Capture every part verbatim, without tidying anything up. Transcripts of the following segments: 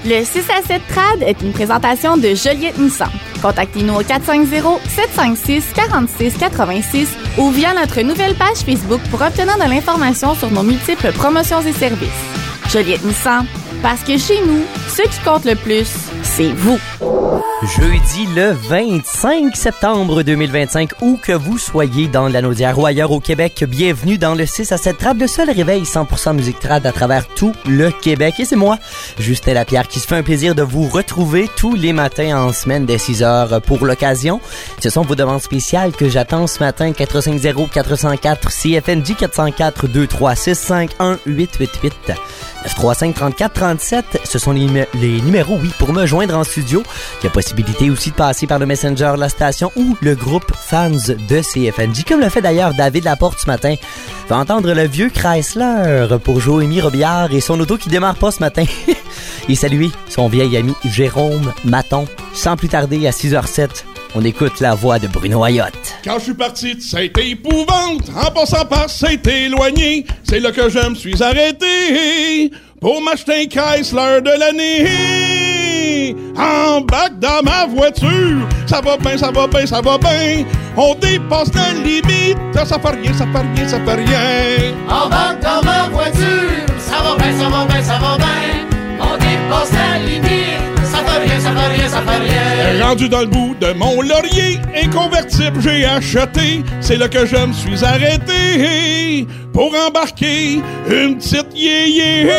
Le six à sept Trad est une présentation de Joliette Nissan. Contactez-nous au quatre cinq zéro, sept cinq six, quatre six huit six ou via notre nouvelle page Facebook pour obtenir de l'information sur nos multiples promotions et services. Joliette Nissan, parce que chez nous, ce qui compte le plus, c'est vous. Jeudi le vingt-cinq septembre deux mille vingt-cinq, où que vous soyez dans la Naudière ou ailleurs au Québec, bienvenue dans le six à sept Trad, le seul réveil cent pour cent musique trad à travers tout le Québec. Et c'est moi, Justin Lapierre, qui se fait un plaisir de vous retrouver tous les matins en semaine dès six heures pour l'occasion. Ce sont vos demandes spéciales que j'attends ce matin, quatre cinq zéro, quatre zéro quatre, C F N J quatre zéro quatre, deux trois six cinq un huit huit huit. neuf trois cinq, trente-quatre trente-sept, ce sont les, les numéros, oui, pour me joindre en studio. Il y a possibilité aussi de passer par le Messenger, la station ou le groupe fans de C F N J, comme le fait d'ailleurs David Laporte ce matin. Va entendre le vieux Chrysler pour Joémie Robillard et son auto qui démarre pas ce matin. Et saluer son vieil ami Jérôme Maton. Sans plus tarder, à six heures sept, on écoute la voix de Bruno Ayotte. Quand je suis parti de Saint-Épouvante, en passant par Saint-Éloigné, c'est là que je me suis arrêté pour m'acheter un Chrysler de l'année. Embarque dans ma voiture, ça va bien, ça va bien, ça va bien. On dépasse la limite, ça fait rien, ça fait rien, ça fait rien. Embarque dans ma voiture, ça va bien, ça va bien, ça va bien. On dépasse la limite, ça fait rien, ça fait rien, ça fait rien. Rendu dans le bout de mon laurier, un convertible j'ai acheté. C'est là que je me suis arrêté pour embarquer une petite yéyé.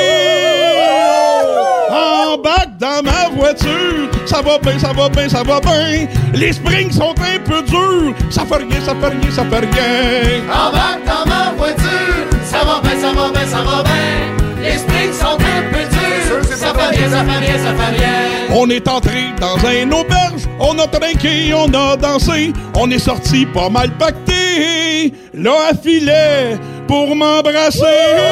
Embarque dans ma voiture, ça va bien, ça va bien, ça va bien. Les springs sont un peu durs, ça fait rien, ça fait rien, ça fait rien. Embarque dans ma voiture, ça va bien, ça va bien, ça va bien. Les springs sont un peu durs, ça fait rien, ça fait rien, ça fait rien. On est entré dans un auberge, on a trinqué, on a dansé, on est sorti pas mal pacté, là à filet pour m'embrasser.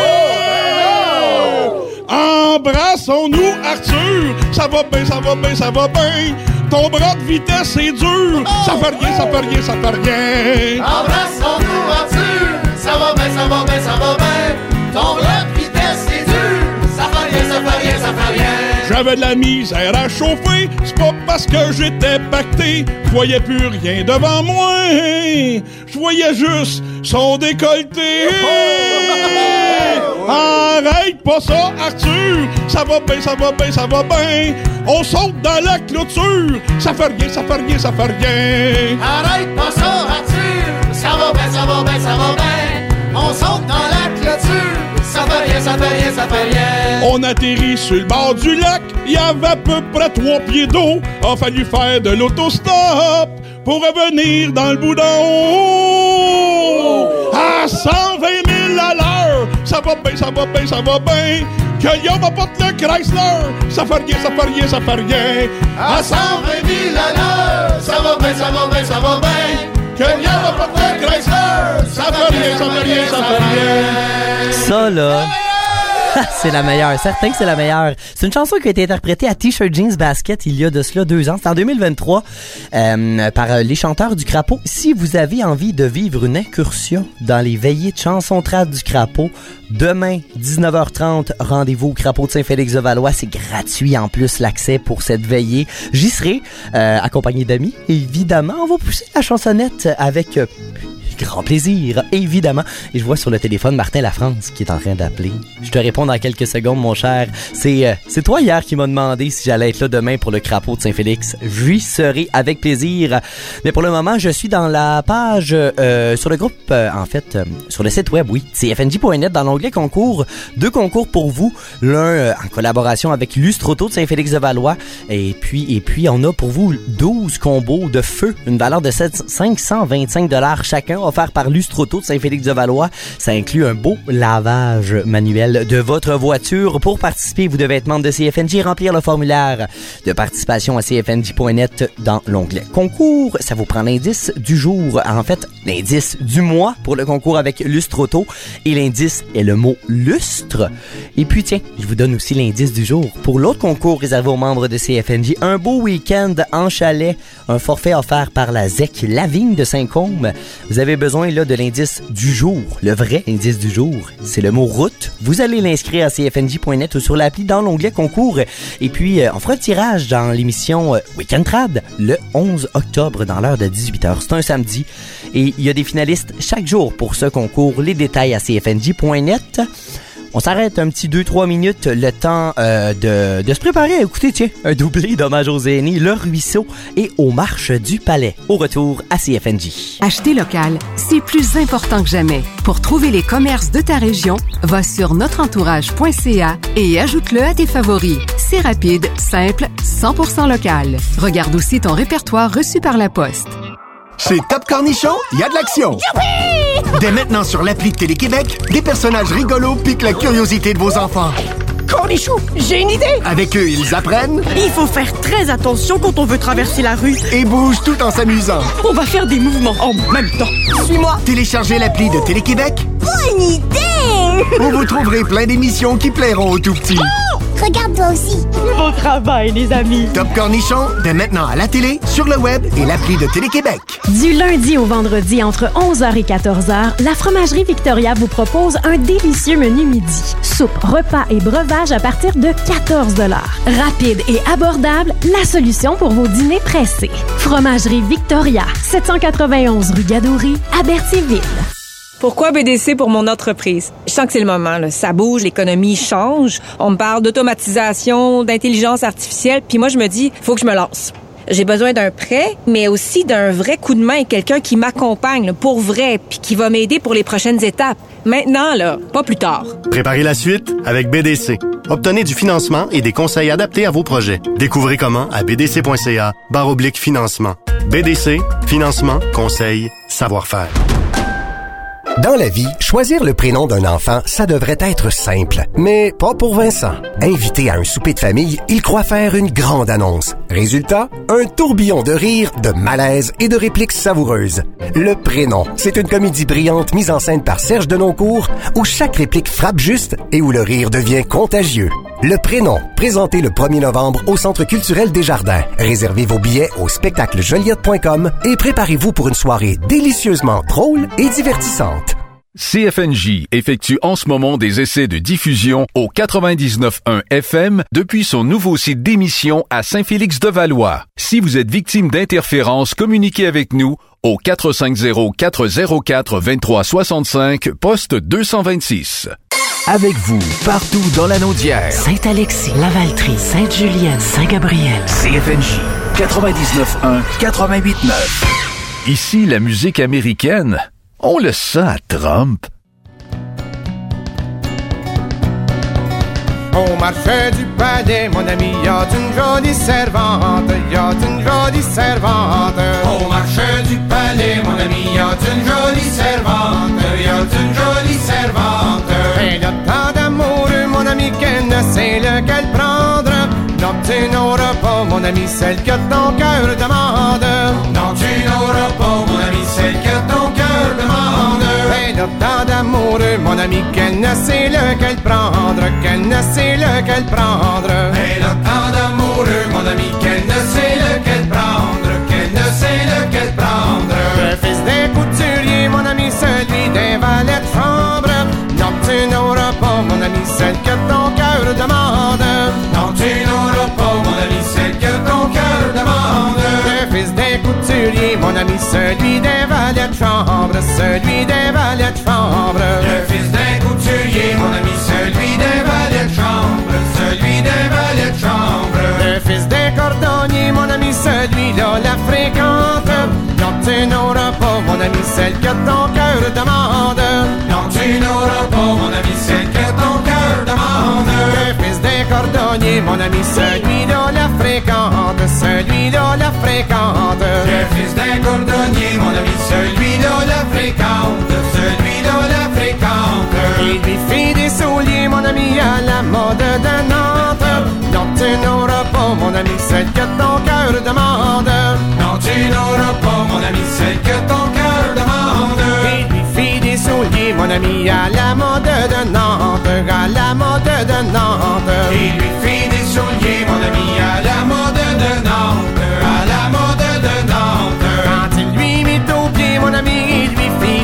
Embrassons-nous, Arthur, ça va bien, ça va bien, ça va bien. Ton bras de vitesse c'est dur, ça fait rien, ça fait rien, ça fait rien. Embrassons-nous, Arthur, ça va bien, ça va bien, ça va bien. Ton bras de vitesse c'est dur, ça fait rien, ça fait rien, ça fait rien. J'avais de la misère à chauffer, c'est pas parce que j'étais pacté, je voyais plus rien devant moi, je voyais juste son décolleté. Arrête pas ça, Arthur, ça va bien, ça va bien, ça va bien. On saute dans la clôture, ça fait rien, ça fait rien, ça fait rien. Arrête pas ça, Arthur, ça va bien, ça va bien, ça va bien. On saute dans la clôture, ça fait rien, ça fait rien, ça fait rien. On atterrit sur le bord du lac, il y avait à peu près trois pieds d'eau. A fallu faire de l'autostop pour revenir dans le bout d'en haut. À cent vingt mille à l'heure, ça va bien, ça va bien, ça va bien. Que y'en va pas de le Chrysler, ça fait rien, ça fait rien, ça fait rien. À cent vingt mille à l'heure, ça va bien, ça va bien, ça va bien. Que y'en va pas de le Chrysler, ça fait rien, ça fait rien, ça fait rien. Ça, là... c'est la meilleure, certain que c'est la meilleure. C'est une chanson qui a été interprétée à T-shirt Jeans Basket il y a de cela deux ans. C'est en deux mille vingt-trois euh, par les chanteurs du Crapaud. Si vous avez envie de vivre une incursion dans les veillées de chansons trad du Crapaud, demain, dix-neuf heures trente, rendez-vous au Crapaud de Saint-Félix-de-Valois. C'est gratuit en plus l'accès pour cette veillée. J'y serai, euh, accompagné d'amis. Évidemment, on va pousser la chansonnette avec... Euh, grand plaisir, évidemment. Et je vois sur le téléphone Martin Lafrance qui est en train d'appeler. Je te réponds dans quelques secondes, mon cher. C'est euh, c'est toi hier qui m'as demandé si j'allais être là demain pour le Crapaud de Saint-Félix. J'y serai avec plaisir. Mais pour le moment, je suis dans la page euh, sur le groupe, euh, en fait, euh, sur le site web, oui, C F N J point net, dans l'onglet concours. Deux concours pour vous. L'un euh, en collaboration avec Lustre Auto de Saint-Félix-de-Valois. Et puis, et puis, on a pour vous douze combos de feu, une valeur de cinq cent vingt-cinq dollars chacun, offert par Lustre Auto de Saint-Félix-de-Valois. Ça inclut un beau lavage manuel de votre voiture. Pour participer, vous devez être membre de C F N J et remplir le formulaire de participation à C F N J point net dans l'onglet concours. Ça vous prend l'indice du jour. En fait, l'indice du mois pour le concours avec Lustre Auto. Et l'indice est le mot lustre. Et puis, tiens, je vous donne aussi l'indice du jour. Pour l'autre concours réservé aux membres de C F N J, un beau week-end en chalet. Un forfait offert par la Z E C Lavigne de Saint-Côme. Vous avez besoin là de l'indice du jour, le vrai indice du jour, c'est le mot route. Vous allez l'inscrire à c f n j point net ou sur l'appli dans l'onglet concours. Et puis, euh, on fera le tirage dans l'émission euh, Weekend Trad le onze octobre dans l'heure de dix-huit heures. C'est un samedi. Et il y a des finalistes chaque jour pour ce concours. Les détails à c f n j point net. On s'arrête un petit deux trois minutes, le temps euh, de, de se préparer à écouter, tiens, un doublé d'hommage aux aînés, Le Ruisseau et Aux Marches du Palais. Au retour à C F N J. Acheter local, c'est plus important que jamais. Pour trouver les commerces de ta région, va sur notre entourage point c a et ajoute-le à tes favoris. C'est rapide, simple, cent pour cent local. Regarde aussi ton répertoire reçu par la poste. Chez Top Cornichon, il y a de l'action! Youpi! Dès maintenant sur l'appli de Télé-Québec, des personnages rigolos piquent la curiosité de vos enfants. Cornichon, j'ai une idée! Avec eux, ils apprennent... Il faut faire très attention quand on veut traverser la rue. Et bougent tout en s'amusant. On va faire des mouvements en même temps. Suis-moi! Téléchargez l'appli de Télé-Québec. Bonne idée! Où vous trouverez plein d'émissions qui plairont aux tout-petits. Oh! Regarde toi aussi. Bon travail, les amis. Top Cornichon, dès maintenant à la télé, sur le web et l'appli de Télé-Québec. Du lundi au vendredi, entre onze heures et quatorze heures, la Fromagerie Victoria vous propose un délicieux menu midi. Soupe, repas et breuvage à partir de quatorze dollars. Rapide et abordable, la solution pour vos dîners pressés. Fromagerie Victoria, sept cent quatre-vingt-onze rue Gadouri, à Berthierville. Pourquoi B D C pour mon entreprise? Je sens que c'est le moment, là. Ça bouge, l'économie change. On me parle d'automatisation, d'intelligence artificielle, puis moi, je me dis, faut que je me lance. J'ai besoin d'un prêt, mais aussi d'un vrai coup de main, quelqu'un qui m'accompagne, là, pour vrai, puis qui va m'aider pour les prochaines étapes. Maintenant, là, pas plus tard. Préparez la suite avec B D C. Obtenez du financement et des conseils adaptés à vos projets. Découvrez comment à b d c point c a barre oblique financement. B D C, financement, conseil, savoir-faire. Dans la vie, choisir le prénom d'un enfant, ça devrait être simple. Mais pas pour Vincent. Invité à un souper de famille, il croit faire une grande annonce. Résultat, un tourbillon de rires, de malaise et de répliques savoureuses. Le prénom, c'est une comédie brillante mise en scène par Serge Denoncourt, où chaque réplique frappe juste et où le rire devient contagieux. Le prénom, présenté le premier novembre au Centre culturel Desjardins. Réservez vos billets au spectacle joliette point com et préparez-vous pour une soirée délicieusement drôle et divertissante. C F N J effectue en ce moment des essais de diffusion au quatre-vingt-dix-neuf point un F M depuis son nouveau site d'émission à Saint-Félix-de-Valois. Si vous êtes victime d'interférences, communiquez avec nous au quatre cinq zéro, quatre zéro quatre, deux trois six cinq, poste deux cent vingt-six. Avec vous, partout dans la Naudière. Saint-Alexis, Lavaltrie, Sainte-Julienne, Saint-Gabriel. C F N J, quatre-vingt-dix-neuf point un, quatre-vingt-huit point neuf. Ici, la musique américaine, on le sent à Trump. Au marché du palais, mon ami, y a une jolie servante, y a une jolie servante. Au marché du palais, mon ami, y a une jolie servante, y a une jolie servante. Elle a tant d'amour, mon ami, qu'elle ne sait lequel prendre. Non, tu n'auras pas, mon ami, celle que ton cœur demande. Non, tu n'auras pas, mon ami, celle que ton cœur demande. Elle a tant d'amour, mon ami, qu'elle ne sait lequel prendre, qu'elle ne sait lequel prendre. Elle a tant d'amour, mon ami, qu'elle ne sait lequel prendre, qu'elle ne sait lequel prendre. Le fils des couturiers, mon ami, celui des valets de chambre. Non, tu n'auras pas, mon ami, celle que ton cœur demande. Non, tu n'auras pas, mon ami, celle que ton cœur demande. Le fils des couturiers, mon ami, celui des valets de chambre, celui des valets de chambre. Le fils des couturiers, mon ami, celui des valets de chambre, celui des valets de chambre. Le fils des cordonniers, mon ami, celui-là la fréquente. Non, tu n'auras pas, mon ami, celle que ton cœur demande. Non, tu n'auras pas, mon ami, celle que ton cœur demande. Le fils des cordonniers, mon ami, celui-là la fréquente, celui-là la fréquente. Le fils des cordonniers, mon ami, celui-là la fréquente, celui-là la fréquente. Il lui fait des souliers, mon ami, à la mode de Nantes. Non, tu n'auras pas, mon ami, celle que ton cœur demande. Non, tu n'auras pas, mon ami, celle que ton cœur demande. Il lui fait des souliers, mon ami, à la mode de Nantes, à la mode de Nantes. Il lui fait des souliers, mon ami, à la mode de Nantes, à la mode de Nantes. Quand il lui met au pied, mon ami, il lui fait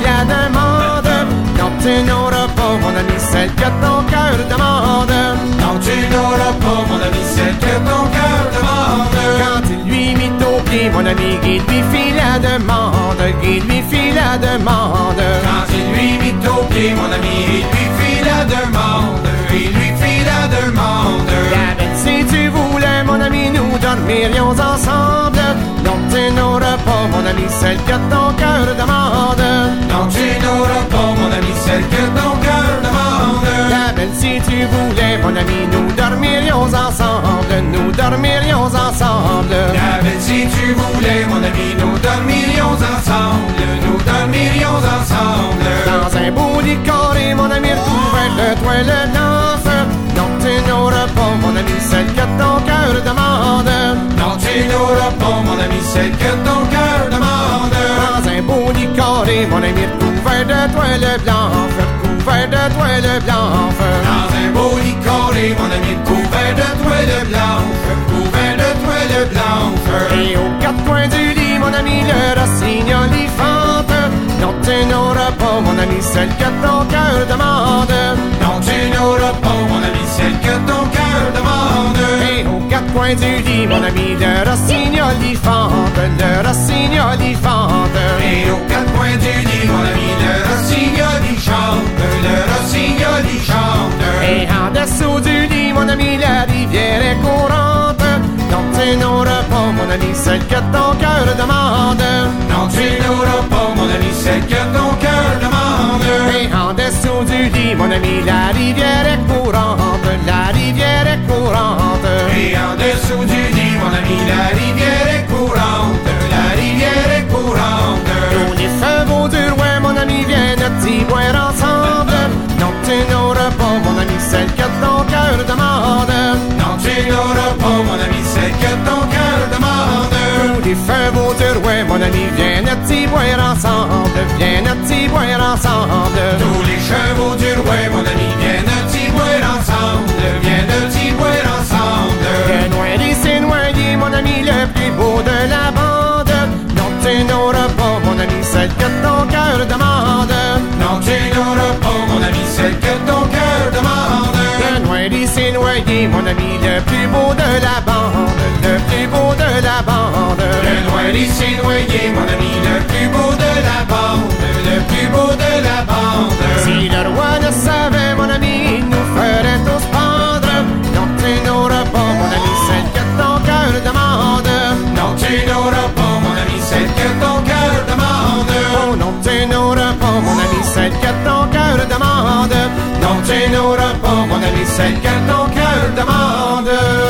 celle que ton cœur demande. Non, tu n'auras pas, mon ami, celle que ton cœur demande. Quand il lui mit au pied, mon ami, il lui fit la demande. Il lui fit la demande. Quand il lui mit au pied, mon ami, il lui fit la demande. Il lui fit la demande. La bête, si tu voulais, mon ami, nous dormirions ensemble. Non, tu n'auras pas, mon ami, celle que ton cœur demande. Non, tu n'auras pas, mon ami, celle que ton cœur demande. La belle, si tu voulais, mon ami, nous dormirions ensemble. Nous dormirions ensemble. La belle, si tu voulais, mon ami, nous dormirions ensemble. Nous dormirions ensemble. Dans un beau lit carré, mon ami, recouvert de toile blanche. Non, tu n'auras pas, mon ami, celle que ton cœur demande. Non, tu n'auras pas, mon ami, celle que ton cœur demande. Dans un beau lit carré, mon ami, recouvert de toile blanche. Recouvert de toile blanche. Dans un beau lit carré, mon ami, recouvert de toile blanche. Recouvert de toile blanche. Et aux quatre coins du lit, mon ami, le rossignol y fente. Non, tu n'auras pas, mon ami, celle que ton cœur demande. Non, tu n'auras pas, mon ami, celle que ton cœur demande. Et aux quatre coins du lit, mon ami, le rossignol y fente. Le rossignol y fente. Et aux quatre coins du lit, mon ami, le rossignol y chante. Le rossignol y chante. Et en dessous du lit, mon ami, la rivière est courante. Non, tu n'auras pas, mon ami, celle que ton cœur demande. Non, tu n'auras pas, mon ami, celle que ton cœur demande. Et en dessous du lit, mon ami, la rivière est courante. La rivière est courante. Et en dessous du lit, mon ami, la rivière est courante. La rivière est courante. Tous les chevaux du roi, mon ami, viennent t'y boire ensemble. Non, tu n'auras pas, mon ami, celle que ton cœur demande. Non, tu n'auras pas, mon ami, celle que ton cœur demande. Tous les chevaux du roi, mon ami, viennent t'y boire ensemble. Viennent t'y boire ensemble. Tous les chevaux du roi, mon ami, viennent t'y boire ensemble. Viennent t'y boire ensemble. Le noyé, c'est noyé, mon ami, le plus beau de la bande. Non, tu n'auras pas, mon ami, celle que ton cœur demande. Non, tu n'auras pas, mon ami, celle que ton cœur demande. Le noyé, c'est noyé, mon ami, le plus beau de la bande. Le plus beau de la bande. Le noyé, c'est noyé, mon ami, le plus beau de la bande. Le plus beau de la bande. Si le roi ne savait, mon ami, il nous ferait tous pendre. Non, tu n'auras pas, mon ami, celle que ton cœur demande. Non, tu n'auras pas, mon ami, celle que ton cœur demande. Oh non, tu n'auras pas, mon ami, celle que ton cœur demande. Non, tu n'auras pas, mon ami, celle que ton cœur demande.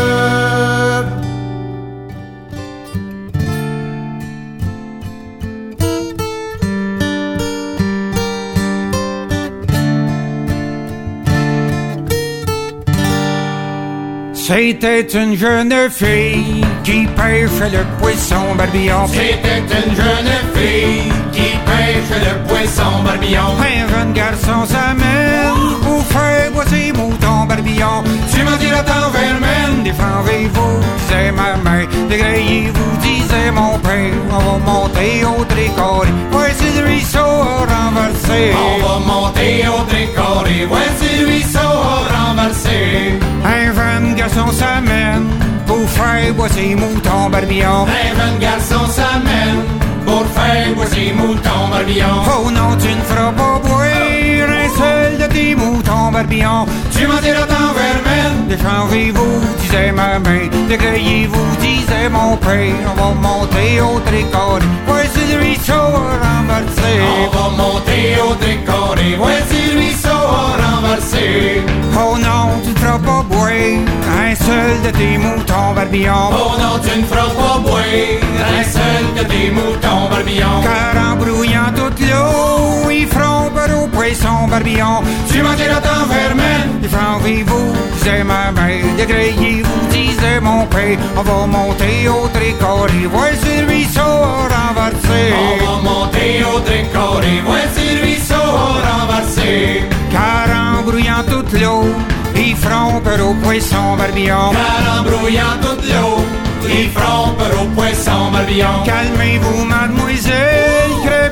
C'était une jeune fille qui pêche le poisson barbillon. C'était une jeune fille qui pêche le poisson barbillon. Un jeune garçon s'amène pour faire boire ses moutons barbillon. Tu m'en diras tant vermine. Défendez-vous, disait ma mère. Dégrayez-vous, disait mon père. On va monter au tricoré. Voici le ruisseau renversé. On va monter au tricoré. Voici le ruisseau renversé. Un jeune garçon s'amène pour faire boire ses moutons barbillon. Un jeune garçon s'amène pour faire boire ses moutons barbillon. Oh non, tu ne feras pas boire un seul de tes moutons barbillon. Tu m'en diras tant vermine. Déchangez-vous, disait ma mère. Dégrayez-vous, disait mon père. On va monter au tricoré. Voici le ruisseau renversé. On va monter au tricoré. Voici le ruisseau renversé. Oh non, tu ne feras pas boire un seul de tes moutons barbillon. Oh non, tu ne feras pas boire un seul de tes moutons barbillon. Car en brouillant toute l'eau, ils feront peur aux poissons barbillon. Tu m'en diras tant vermine. Défendez-vous, disait ma mère. Dégrayez-vous, disait mon père. On va monter au tricoré. Voici le ruisseau renversé. On va monter au tricoré. Voici le ruisseau renversé. Car en brouillant toute l'eau, ils feront peur aux poissons barbillon. Car en brouillant toute l'eau, ils feront peur aux poissons barbillon. Calmez-vous, mademoiselle, crêpez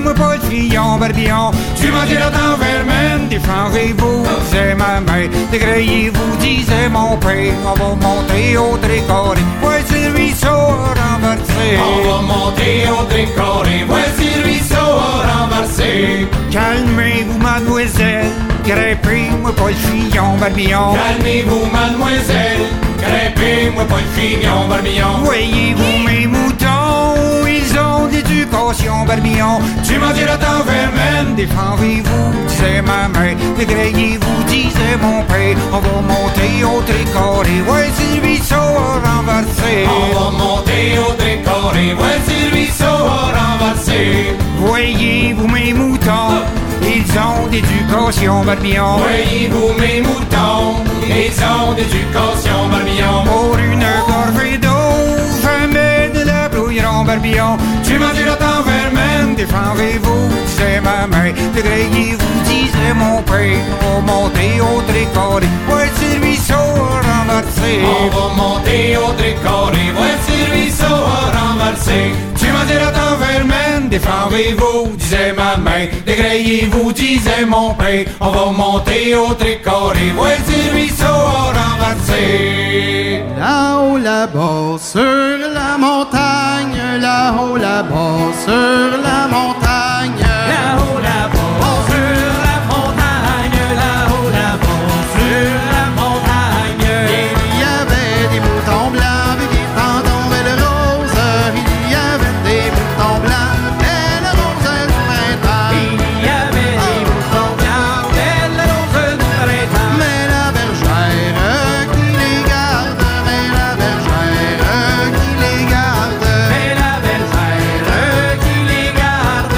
moi pas le fillon barbillon. Tu m'en diras dans Vermine, défendrez-vous, disait ma mère. Dégrayez-vous, disait mon père. On va monter au Tricoré, voici le ruisseau renversé. On va monter au Tricoré, voici le ruisseau renversé. Calmez-vous, mademoiselle, grimpez-moi pas le fillon barbillon. Calmez-vous, mademoiselle, grimpez-moi pas le fillon barbillon. Voyez-vous mes moutons, ils ont d'éducation barbillon. Tu m'en diras dans Vermine, défendez-vous, disait ma mère. Dégrayez-vous, disait mon père. On va monter au Tricoré, voici le ruisseau renversé. On va monter au Tricoré, voici le ruisseau renversé. Voyez-vous mes moutons, ils ont d'éducation barbillon. Voyez-vous mes moutons, ils ont d'éducation barbillon. Pour une gorgée d'eau, jamais de la brouilleron barbillon. Tu m'en diras dans Vermine, défendez-vous, disait ma mère. Dégrayez-vous, disait mon père. On va monter au Tricoré, voici le ruisseau renversé. On va monter au Tricoré, voici le ruisseau renversé. Tu m'en diras dans Vermine, défendez-vous, disait ma mère. Dégrayez-vous, disait mon père. On va monter au Tricoré, voici le ruisseau renversé. Là-haut, là-bas, sur la montagne, là-haut, là-bas, sur la montagne. Là-haut, là-bas, sur la montagne, là-haut, là-bas, sur la montagne. Il y avait des moutons blancs, puis qui en tombaient le rose. Il y avait des moutons blancs, et le rose du printemps. Il y avait des moutons blancs, et le rose du printemps. Mais la bergère qui les garde, mais la bergère qui les garde. Mais la bergère qui les garde,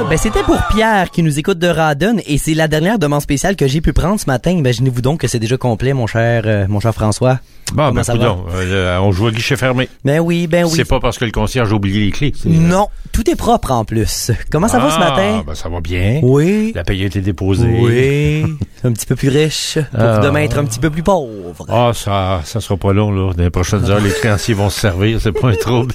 Ben, c'était pour Pierre qui nous écoute de Radon et c'est la dernière demande spéciale que j'ai pu prendre ce matin. Imaginez-vous donc que c'est déjà complet, mon cher, euh, mon cher François. Bon, Comment ben, ça coudonc, euh, on joue à guichet fermé. Ben oui, ben oui. C'est pas parce que le concierge a oublié les clés. C'est... Non, tout est propre en plus. Comment ça ah, va ce matin? Ben, ça va bien. Oui. La paye a été déposée. Oui. Un petit peu plus riche pour ah. demain être un petit peu plus pauvre. Ah, ça, ça sera pas long, là. Dans les prochaines heures, les créanciers vont se servir. C'est pas un trouble.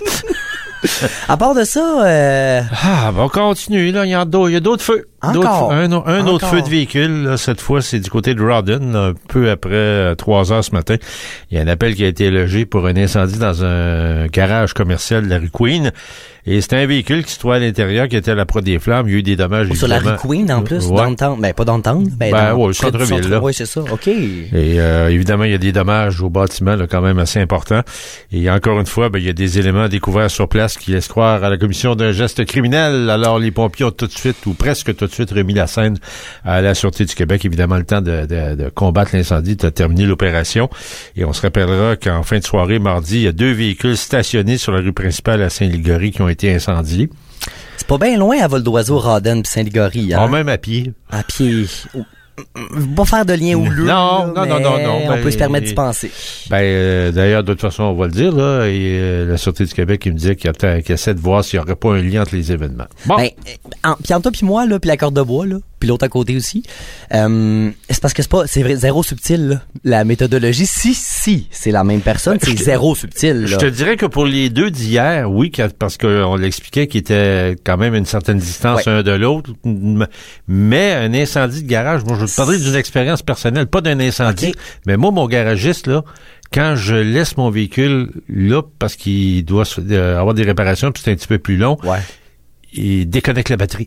À part de ça, euh... ah, ben on continue, là. Il y a d'autres, il y a d'autres feux. Encore? Un, un Encore? autre feu de véhicule, là, cette fois, c'est du côté de Rawdon, un peu après trois heures ce matin. Il y a un appel qui a été logé pour un incendie dans un garage commercial de la rue Queen. Et c'était un véhicule qui se trouvait à l'intérieur, qui était à la proie des flammes. Il y a eu des dommages, Sur la rue Queen, en plus, ouais. downtown. Ben, pas downtown. Ben, ben dans, ouais, le centre-ville, là. Oui, c'est ça. OK. Et euh, évidemment, il y a des dommages au bâtiment, là, quand même assez importants. Et encore une fois, ben, il y a des éléments découverts sur place qui laissent croire à la commission d'un geste criminel. Alors, les pompiers ont tout de suite, ou presque tout de suite, remis la scène à la Sûreté du Québec. Évidemment, le temps de, de, de combattre l'incendie, de terminer l'opération. Et on se rappellera qu'en fin de soirée, mardi, il y a deux véhicules stationnés sur la rue principale à Saint-Ligory qui ont été incendiés. C'est pas bien loin à vol d'oiseau, Rawdon pis Saint-Ligory. Hein? Oh, même à pied. À pied. Pas faire de lien houleux. Non, là, non, non, non, non. On ben, peut se permettre d'y penser. Ben, euh, d'ailleurs, de toute façon, on va le dire, là. Et euh, la Sûreté du Québec, il me disait qu'il, qu'il essaie de voir s'il n'y aurait pas un lien entre les événements. Bon. Ben, en, pis entre toi pis moi, là, pis la corde de bois, là, puis l'autre à côté aussi, euh, c'est parce que c'est pas, c'est vrai, zéro subtil, là, la méthodologie. Si, si, c'est la même personne, ben, c'est te, zéro subtil, là. Je te dirais que pour les deux d'hier, oui, parce qu'on l'expliquait qu'ils étaient quand même à une certaine distance ouais. un de l'autre, mais un incendie de garage, moi, je te parlerai d'une expérience personnelle, pas d'un incendie, okay. mais moi, mon garagiste, là, quand je laisse mon véhicule là, parce qu'il doit euh, avoir des réparations, puis c'est un petit peu plus long, ouais. il déconnecte la batterie.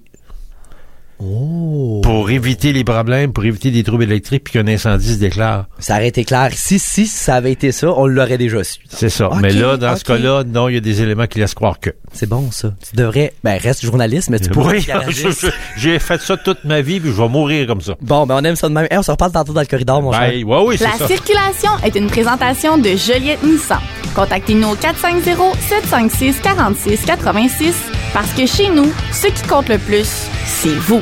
Oh. Pour éviter les problèmes, pour éviter des troubles électriques, puis qu'un incendie se déclare. Ça aurait été clair. Si, si ça avait été ça, on l'aurait déjà su. C'est ça. Okay, mais là, dans okay. ce cas-là, non, il y a des éléments qui laissent croire que. C'est bon, ça. Tu devrais, ben, reste journaliste, mais tu pourrais oui, j'ai fait ça toute ma vie, puis je vais mourir comme ça. Bon, ben, on aime ça de même. Hey, on se reparle tantôt dans le corridor, mon ben, cher. Ouais, oui, c'est La ça. circulation est une présentation de Joliette Nissan. Contactez-nous au quatre cinq zéro, sept cinq six, quatre six huit six parce que chez nous, ce qui compte le plus, c'est vous.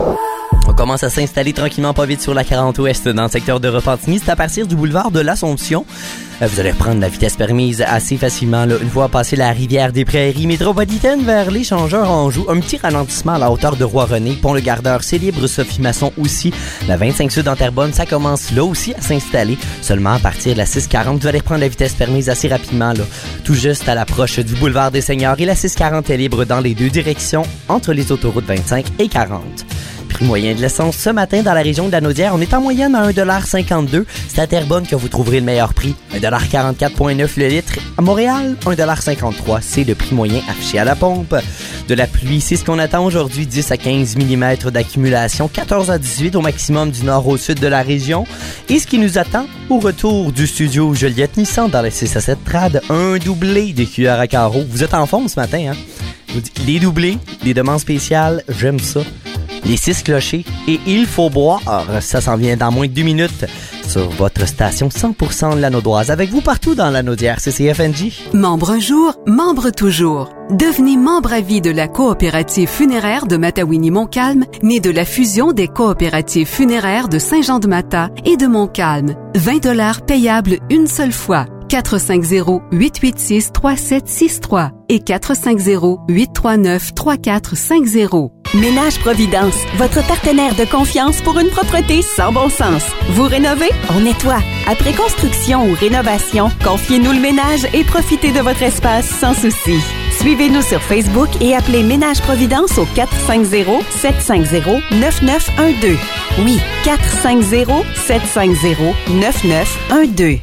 On commence à s'installer tranquillement pas vite sur la quarante ouest dans le secteur de Repentigny. C'est à partir du boulevard de l'Assomption. Vous allez reprendre la vitesse permise assez facilement là, une fois passé la rivière des Prairies métropolitaine vers l'échangeur Anjou. Un petit ralentissement à la hauteur de Roi-René. Pont le Gardeur, c'est libre, Sophie Masson aussi. La vingt-cinq sud en Terrebonne, ça commence là aussi à s'installer. Seulement à partir de la six quarante, vous allez reprendre la vitesse permise assez rapidement là, tout juste à l'approche du boulevard des Seigneurs. Et la six quarante est libre dans les deux directions entre les autoroutes vingt-cinq et quarante. Prix moyen de l'essence ce matin dans la région de la Naudière, on est en moyenne à un dollar cinquante-deux. C'est à Terrebonne que vous trouverez le meilleur prix. un dollar quarante-quatre virgule neuf le litre. À Montréal, un dollar cinquante-trois. C'est le prix moyen affiché à la pompe. De la pluie, c'est ce qu'on attend aujourd'hui. dix à quinze millimètres d'accumulation. quatorze à dix-huit au maximum du nord au sud de la région. Et ce qui nous attend au retour du studio Joliette Nissan dans les six à sept trad, un doublé des cuillères à carreaux. Vous êtes en forme ce matin, hein? Les doublés, les demandes spéciales, j'aime ça. Les six clochers et il faut boire. Ça s'en vient dans moins de deux minutes sur votre station cent pour cent Lanaudoise. Avec vous partout dans la Naudière, C C F N J. Membre un jour, membre toujours. Devenez membre à vie de la coopérative funéraire de Matawini-Montcalm, née de la fusion des coopératives funéraires de Saint-Jean-de-Mata et de Montcalm. vingt dollars payables une seule fois. quatre cinq zéro, huit huit six, trois sept six trois et quatre cinq zéro, huit trois neuf, trois quatre cinq zéro. Ménage Providence, votre partenaire de confiance pour une propreté sans bon sens. Vous rénovez? On nettoie. Après construction ou rénovation, confiez-nous le ménage et profitez de votre espace sans souci. Suivez-nous sur Facebook et appelez Ménage Providence au quatre cinq zéro, sept cinq zéro, neuf neuf un deux. Oui, quatre cinq zéro, sept cinq zéro, neuf neuf un deux.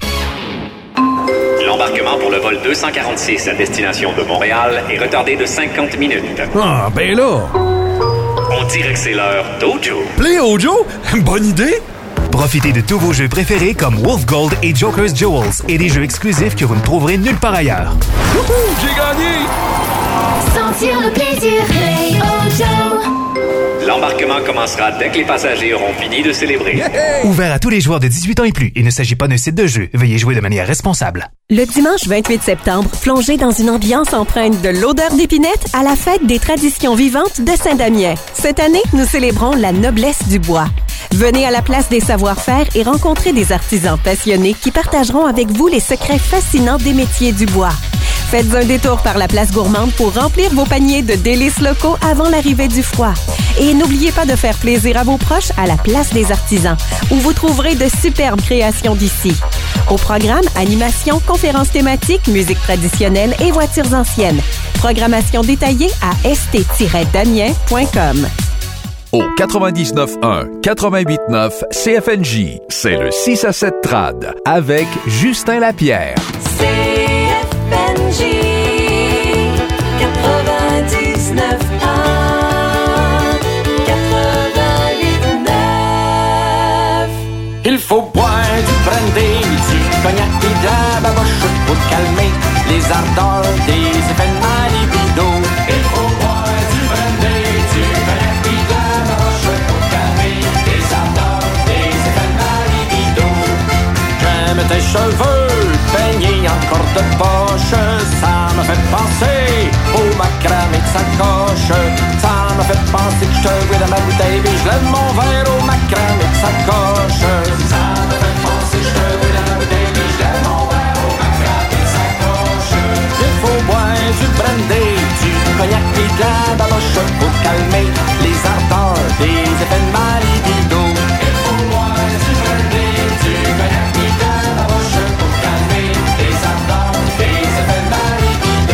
L'embarquement pour le vol deux cent quarante-six à destination de Montréal est retardé de cinquante minutes. Ah, ben là! On dirait que c'est l'heure d'Ojo. Play Ojo? Bonne idée! Profitez de tous vos jeux préférés comme Wolf Gold et Joker's Jewels et des jeux exclusifs que vous ne trouverez nulle part ailleurs. Wouhou! J'ai gagné! Sentir le plaisir, Play Ojo. L'embarquement commencera dès que les passagers auront fini de célébrer. Yeah! Ouvert à tous les joueurs de dix-huit ans et plus. Il ne s'agit pas d'un site de jeu. Veuillez jouer de manière responsable. Le dimanche vingt-huit septembre, plongez dans une ambiance empreinte de l'odeur d'épinette à la fête des traditions vivantes de Saint-Damien. Cette année, nous célébrons la noblesse du bois. Venez à la place des savoir-faire et rencontrez des artisans passionnés qui partageront avec vous les secrets fascinants des métiers du bois. Faites un détour par la place gourmande pour remplir vos paniers de délices locaux avant l'arrivée du froid. Et n'oubliez pas de faire plaisir à vos proches à la place des artisans, où vous trouverez de superbes créations d'ici. Au programme, animation, conférences thématiques, musique traditionnelle et voitures anciennes. Programmation détaillée à s t tiret damien point com. Au quatre-vingt-dix-neuf un, quatre-vingt-huit neuf C F N J, c'est le six à sept Trad avec Justin Lapierre. C F N J quatre-vingt-dix-neuf un, quatre-vingt-huit neuf. Il faut boire du brandy, du cognac et de la baboche pour calmer les ardeurs des effets de ma libido. Il faut boire du brandy, du cognac et de la baboche pour calmer les ardeurs des effets de ma libido. J'aime tes cheveux peignés en corde de poche, ça me fait penser au macramé de sacoche. Ça me fait penser que je te vois dans ma bouteille et je lève mon verre au macramé de sacoche. Ça me fait penser que je te vois dans ma bouteille et je lève mon verre au macramé de sacoche. Il faut boire du brandy, du cognac et de la baboche pour calmer les ardeurs des effets de ma libido. Il faut boire du brandy, du cognac et de la baboche pour calmer les ardeurs des effets de ma libido.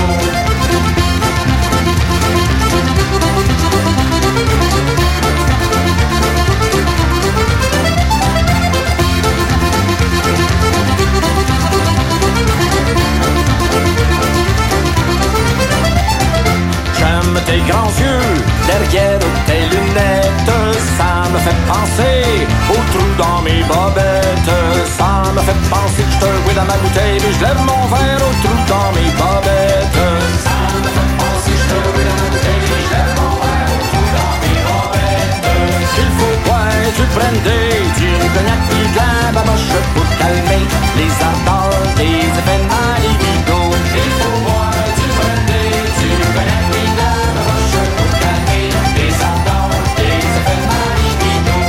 J'aime tes grands yeux derrière tes lunettes, ça me fait penser aux trous dans mes bobettes. Ça me fait penser que je te vois dans ma bouteille et je lève mon verre aux trous dans mes bobettes. Ça me fait penser que je te vois dans ma bouteille et je lève mon verre aux trous dans mes bobettes. Il faut boire du brandy, du cognac et de la baboche pour calmer les ardeurs des effets de ma libido. Il faut boire du brandy, du cognac et de la baboche pour calmer les ardeurs des effets de ma libido.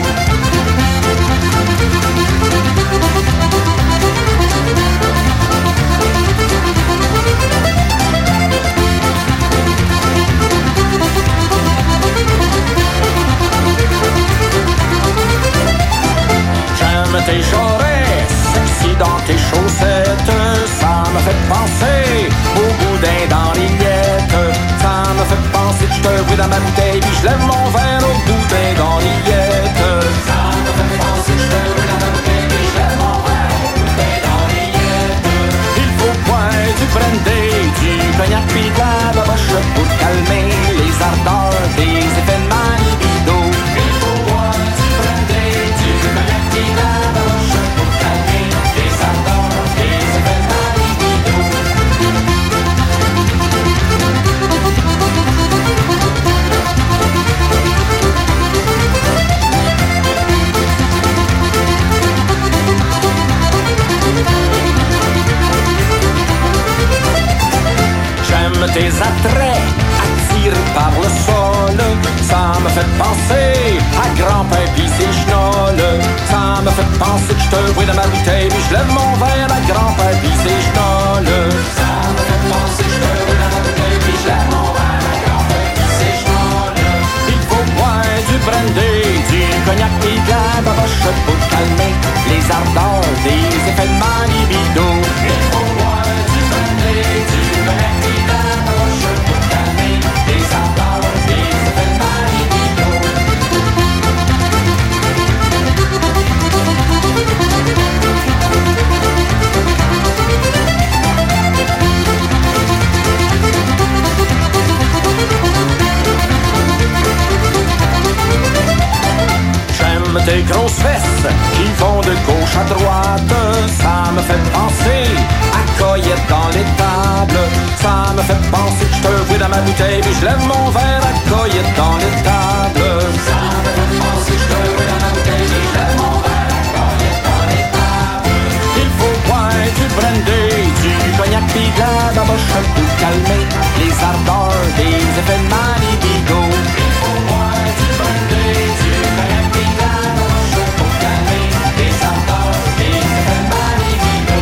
J'aime tes jarrets sexy dans tes chaussettes, ça me fait penser au boudin dans les miettes. Ça me fait penser que je te vois dans ma bouteille puis je lève mon verre au boudin dans les miettes. Ça me fait penser que je te vois dans ma bouteille puis je lève mon verre au boudin dans les miettes. Il faut boire du brandy, du cognac puis de la baboche pour calmer les ardeurs des effets de ma libido. Il faut boire du brandy, du cognac puis de la baboche pour calmer les ardeurs des effets de ma libido. J'aime tes attraits attirés par le sol. Ça me fait penser à grand-père pis ses chenolles. Ça me fait penser que je te vois dans ma bouteille puis je lève mon verre à grand-père pis ses chenolles. Ça me fait penser que je te vois dans ma bouteille puis je lève mon verre à grand-père pis ses chenolles. Il faut boire du brandy, du cognac pis de la baboche pour calmer les ardeurs des effets de ma libido. Il faut boire du brandy, du cognac pis de la baboche pour calmer les ardeurs des effets de ma libido. J'aime tes grosses fesses qui vont de gauche à droite. Ça me fait penser à coillette dans les tables. Ça me fait penser que je te vois dans ma bouteille, puis je lève mon verre à coillette dans les tables. Ça me fait penser que je te vois dans ma bouteille, puis je lève mon verre à coillette dans les tables. Il faut boire du brandy, du cognac pis de la baboche pour calmer les ardeurs des effets de Manibigo. Il faut boire du brandy, du cognac pis de la baboche pour calmer les ardeurs des effets de Manibigo.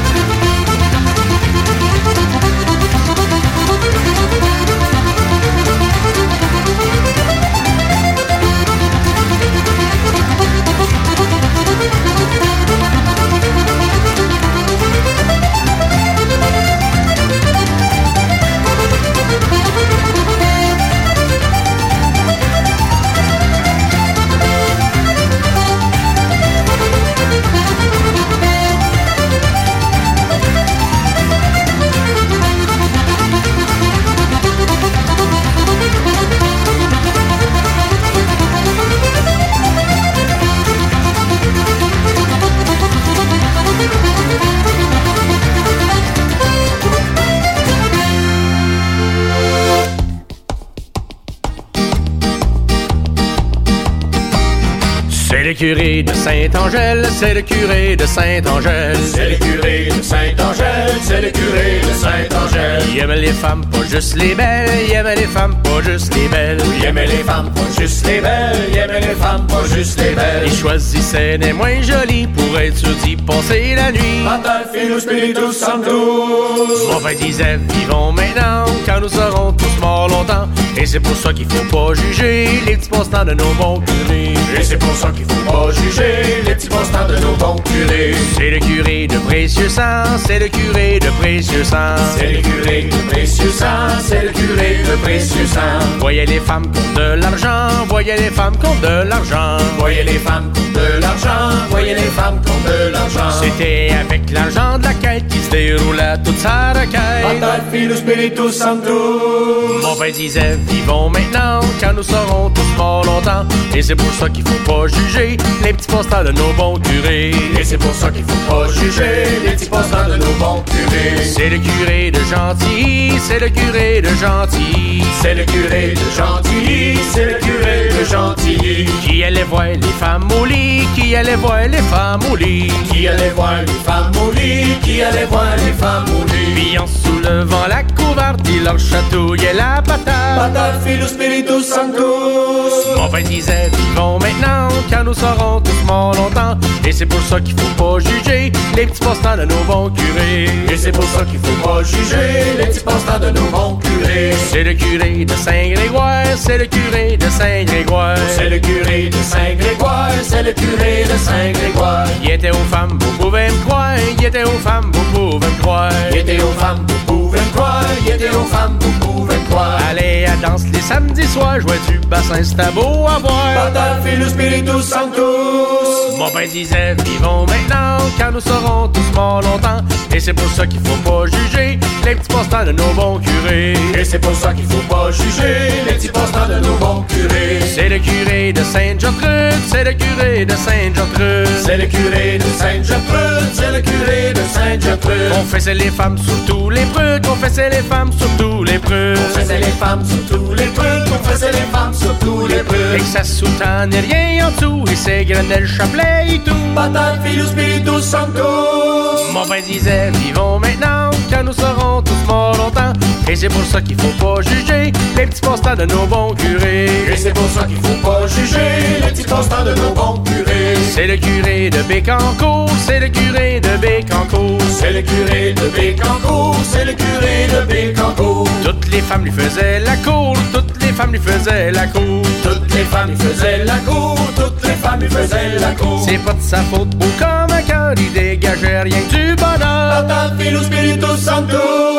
C'est le curé de Saint-Angèle, c'est le curé de Saint-Angèle. C'est le curé de Saint-Angèle, c'est le curé de Saint-Angèle. Il aime les femmes, pas juste les belles, il aime les femmes, pas juste les belles. Il aimait les femmes, pas juste les belles, il aimait les femmes, pas juste les belles. Il choisissait les moins jolies pour être sûr d'y passer la nuit. Pater Filus Spiritus Sanctus. Mon père disait, vivons maintenant, car nous serons tous morts longtemps. Et c'est pour ça qu'il faut pas juger les petits passe-temps de nos bons curés. Et c'est pour ça qu'il faut pas juger les petits passe-temps de nos bons curés. C'est le curé de précieux sang, c'est le curé de précieux sang. C'est le curé de précieux sang, c'est le curé de précieux sang. Voyez les femmes qui ont de l'argent, voyez les femmes qui ont de l'argent. Voyez les femmes qui ont de l'argent, voyez les femmes qui ont de l'argent. C'était avec l'argent de la quête qui se déroula toute sa requête. Pater Filus Spiritus Sanctus. Mon père disait, vivons maintenant, car nous serons tous morts longtemps. Et c'est pour ça qu'il faut pas juger les petits passe-temps de nos bons curés. Et c'est pour ça qu'il faut pas juger les petits passe-temps de nos bons curés. C'est le curé de Gentilly, c'est le curé de Gentilly. C'est le curé de Gentilly, c'est le curé de Gentilly. Qui allait voir les femmes au lit, qui allait voir les femmes au lit. Qui allait voir les femmes au lit, qui allait voir les femmes au lit. Puis en soulevant la couverte, il leur chatouillait la patate. Pater Filus Spiritus Sanctus. Mon père disait, vivons maintenant, car nous serons tous morts longtemps. Et c'est pour ça qu'il faut pas juger les petits passe-temps de nos bons curés. Et c'est pour ça qu'il faut pas juger les petits passe-temps de nos bons curés. C'est le curé de Saint-Grégoire, c'est le curé de Saint-Grégoire. C'est le curé de Saint-Grégoire, c'est le curé de Saint-Grégoire. Il était aux femmes, vous pouvez me croire, il était aux femmes, vous pouvez me croire. Il était aux femmes, vous pouvez me croire, il était aux femmes, vous pouvez me croire. Allez à danse les samedis soirs, jouer du bassin, c'était beau à voir. Pater Filus Spiritus Sanctus. Mon père disait, vivons maintenant, car nous serons tous morts longtemps. Et c'est pour ça qu'il faut pas juger les petits passe-temps de nos bons curés. Et c'est pour ça qu'il faut pas juger les petits passe-temps de nos bons curés. C'est le curé de Sainte-Gertrude, c'est le curé de Sainte-Gertrude. C'est le curé de Sainte-Gertrude, c'est le curé de Sainte-Gertrude. Confessez les femmes sur tous les prudes, confessez les femmes sur tous les prudes. Confessez les femmes sur tous les prudes, confessez les femmes sur tous les prudes. Et que sa soutane et rien en dessous, et ses grenelles, chapelet et tout. Pater Filus Spiritus Sanctus. Mon père disait, vivons maintenant, car nous serons tous morts longtemps. Et c'est pour ça qu'il faut pas juger les petits passe-temps de nos bons curés. Et c'est pour ça qu'il faut pas juger les petits passe-temps de nos bons curés. C'est le curé de Bécancour, c'est le curé de Bécancour. C'est le curé de Bécancour, c'est le curé de Bécancour. Toutes les femmes lui faisaient la cour, toutes les femmes lui faisaient la cour. Toutes les femmes lui faisaient la cour, toutes les femmes lui faisaient la cour. C'est pas de sa faute, beau comme un cœur, il dégageait rien que du bonheur. Pater Filus Spiritus Sanctus.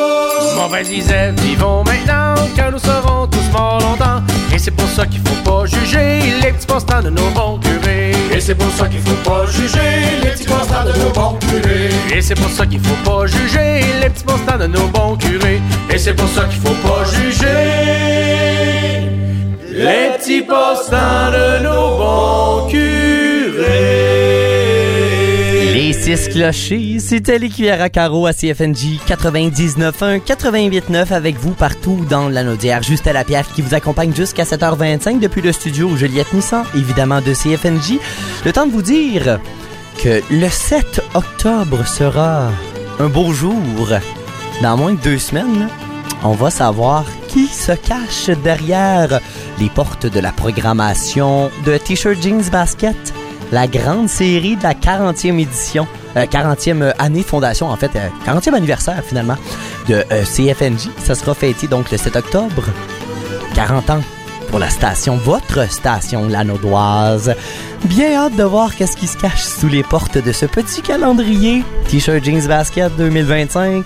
Mon père disait, vivons maintenant, car nous serons tous morts longtemps. Et c'est pour ça qu'il faut pas juger les petits passe-temps de nos bons curés. Et c'est pour ça qu'il faut pas juger les petits passe-temps de nos bons curés. Et c'est pour ça qu'il faut pas juger les petits passe-temps de nos bons curés. Et c'est pour ça qu'il faut pas juger les petits passe-temps de nos bons curés. Les six clochers, c'était les cuillères à carreaux à C F N J quatre-vingt-dix-neuf un, quatre-vingt-huit neuf avec vous partout dans la Naudière. Juste à la Pierre qui vous accompagne jusqu'à sept heures vingt-cinq depuis le studio Juliette Nissan, évidemment de C F N J. Le temps de vous dire que le sept octobre sera un beau jour. Dans moins de deux semaines, on va savoir qui se cache derrière les portes de la programmation de T-shirt Jeans Basket, la grande série de la quarantième édition, euh, quarantième année fondation, en fait, euh, quarantième anniversaire finalement, de euh, C F N J. Ça sera fêté donc le sept octobre. quarante ans pour la station, votre station, la Naudoise. Bien hâte de voir qu'est-ce qui se cache sous les portes de ce petit calendrier. T-shirt Jeans Basket deux mille vingt-cinq.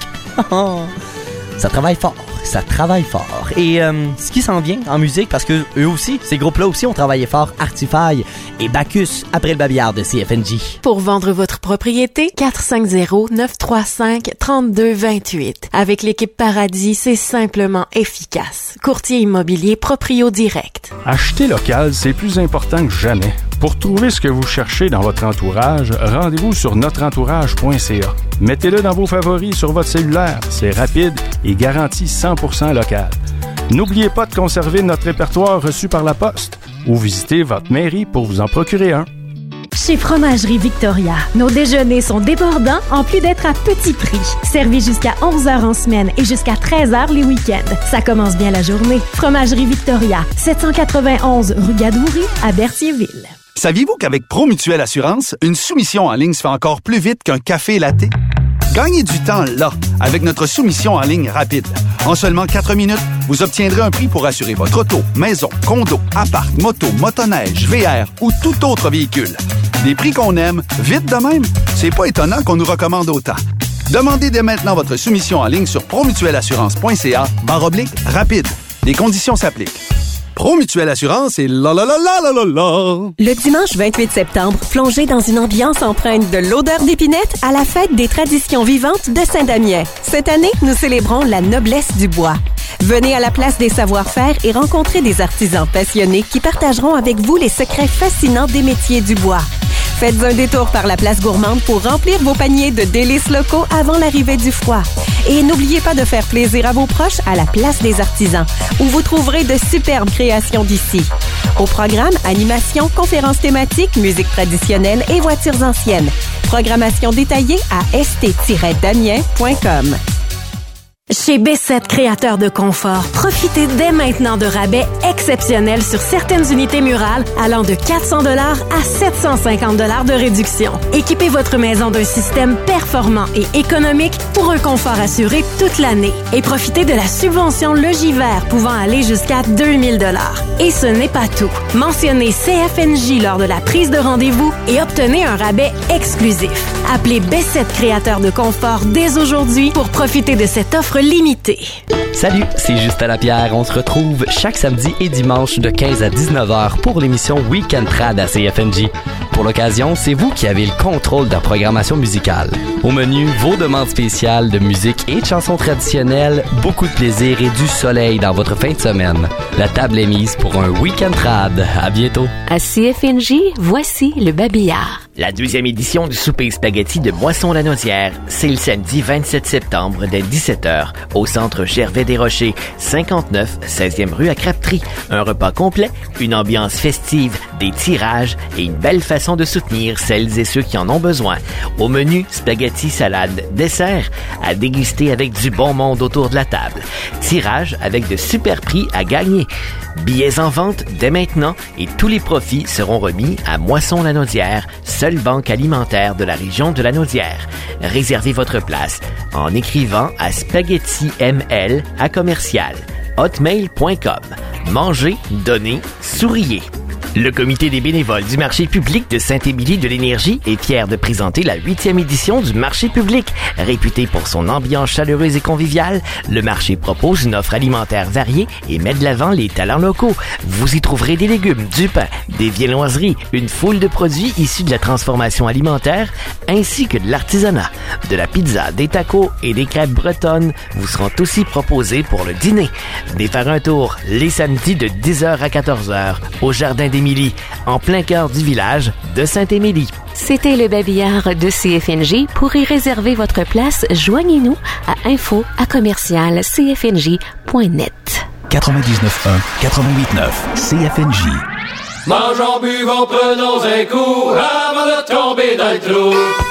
Ça travaille fort. Ça travaille fort. Et euh, ce qui s'en vient en musique, parce que eux aussi, ces groupes-là aussi ont travaillé fort, Artify et Bacchus, après le babillard de C F N J. Pour vendre votre propriété, quatre cinq zéro, neuf trois cinq, trois deux deux huit. Avec l'équipe Paradis, c'est simplement efficace. Courtier immobilier Proprio Direct. Acheter local, c'est plus important que jamais. Pour trouver ce que vous cherchez dans votre entourage, rendez-vous sur notre entourage point c a. Mettez-le dans vos favoris sur votre cellulaire. C'est rapide et garanti cent pour cent local. N'oubliez pas de conserver notre répertoire reçu par la poste ou visitez votre mairie pour vous en procurer un. Chez Fromagerie Victoria, nos déjeuners sont débordants en plus d'être à petit prix. Servis jusqu'à onze heures en semaine et jusqu'à treize heures les week-ends. Ça commence bien la journée. Fromagerie Victoria, sept cent quatre-vingt-onze rue Gadoury à Berthierville. Saviez-vous qu'avec ProMutuelle Assurance, une soumission en ligne se fait encore plus vite qu'un café latte? Gagnez du temps là, avec notre soumission en ligne rapide. En seulement quatre minutes, vous obtiendrez un prix pour assurer votre auto, maison, condo, appart, moto, motoneige, V R ou tout autre véhicule. Des prix qu'on aime, vite de même, c'est pas étonnant qu'on nous recommande autant. Demandez dès maintenant votre soumission en ligne sur promutuelleassurance point c a barre oblique rapide. Les conditions s'appliquent. ProMutuelle Assurance et la la la la la la la. Le dimanche vingt-huit septembre, plongez dans une ambiance empreinte de l'odeur d'épinette à la fête des traditions vivantes de Saint-Damien. Cette année, nous célébrons la noblesse du bois. Venez à la place des savoir-faire et rencontrez des artisans passionnés qui partageront avec vous les secrets fascinants des métiers du bois. Faites un détour par la place gourmande pour remplir vos paniers de délices locaux avant l'arrivée du froid. Et n'oubliez pas de faire plaisir à vos proches à la place des artisans, où vous trouverez de superbes créations d'ici. Au programme, animation, conférences thématiques, musique traditionnelle et voitures anciennes. Programmation détaillée à s t tiret damien point com. Chez B sept Créateurs de confort, profitez dès maintenant de rabais exceptionnels sur certaines unités murales allant de quatre cents dollars à sept cent cinquante dollars de réduction. Équipez votre maison d'un système performant et économique pour un confort assuré toute l'année. Et profitez de la subvention Logivert pouvant aller jusqu'à deux mille dollars. Et ce n'est pas tout. Mentionnez C F N J lors de la prise de rendez-vous et obtenez un rabais exclusif. Appelez B sept Créateurs de confort dès aujourd'hui pour profiter de cette offre limité. Salut, c'est Justin Lapierre. On se retrouve chaque samedi et dimanche de quinze à dix-neuf heures pour l'émission Weekend Trad à C F N J. Pour l'occasion, c'est vous qui avez le contrôle de la programmation musicale. Au menu, vos demandes spéciales de musique et de chansons traditionnelles, beaucoup de plaisir et du soleil dans votre fin de semaine. La table est mise pour un Weekend Trad. À bientôt. À C F N J, voici le babillard. La deuxième édition du souper spaghetti de Moisson-la-Naudière, c'est le samedi vingt-sept septembre dès dix-sept heures au centre Gervais-des-Rochers, cinquante-neuf seizième rue à Crabtree. Un repas complet, une ambiance festive, des tirages et une belle façon de soutenir celles et ceux qui en ont besoin. Au menu, spaghetti, salade, dessert, à déguster avec du bon monde autour de la table. Tirage avec de super prix à gagner. Billets en vente dès maintenant et tous les profits seront remis à Moisson-la-Naudière, seule banque alimentaire de la région de la Naudière. Réservez votre place en écrivant à spaghettiml à commercial hotmail point com. Mangez, donnez, souriez. Le comité des bénévoles du marché public de Saint-Émilie de l'Énergie est fier de présenter la huitième édition du marché public. Réputé pour son ambiance chaleureuse et conviviale, le marché propose une offre alimentaire variée et met de l'avant les talents locaux. Vous y trouverez des légumes, du pain, des viennoiseries, une foule de produits issus de la transformation alimentaire, ainsi que de l'artisanat. De la pizza, des tacos et des crêpes bretonnes vous seront aussi proposés pour le dîner. Venez faire un tour les samedis de dix heures à quatorze heures au Jardin des Sainte-Émilie, en plein cœur du village de Sainte-Émilie. C'était le babillard de C F N J. Pour y réserver votre place, joignez-nous à info à commercial c f n j point net. quatre-vingt-dix-neuf un, quatre-vingt-huit neuf, C F N J. Mangeons, buvons, prenons un coup avant de tomber dans le trou.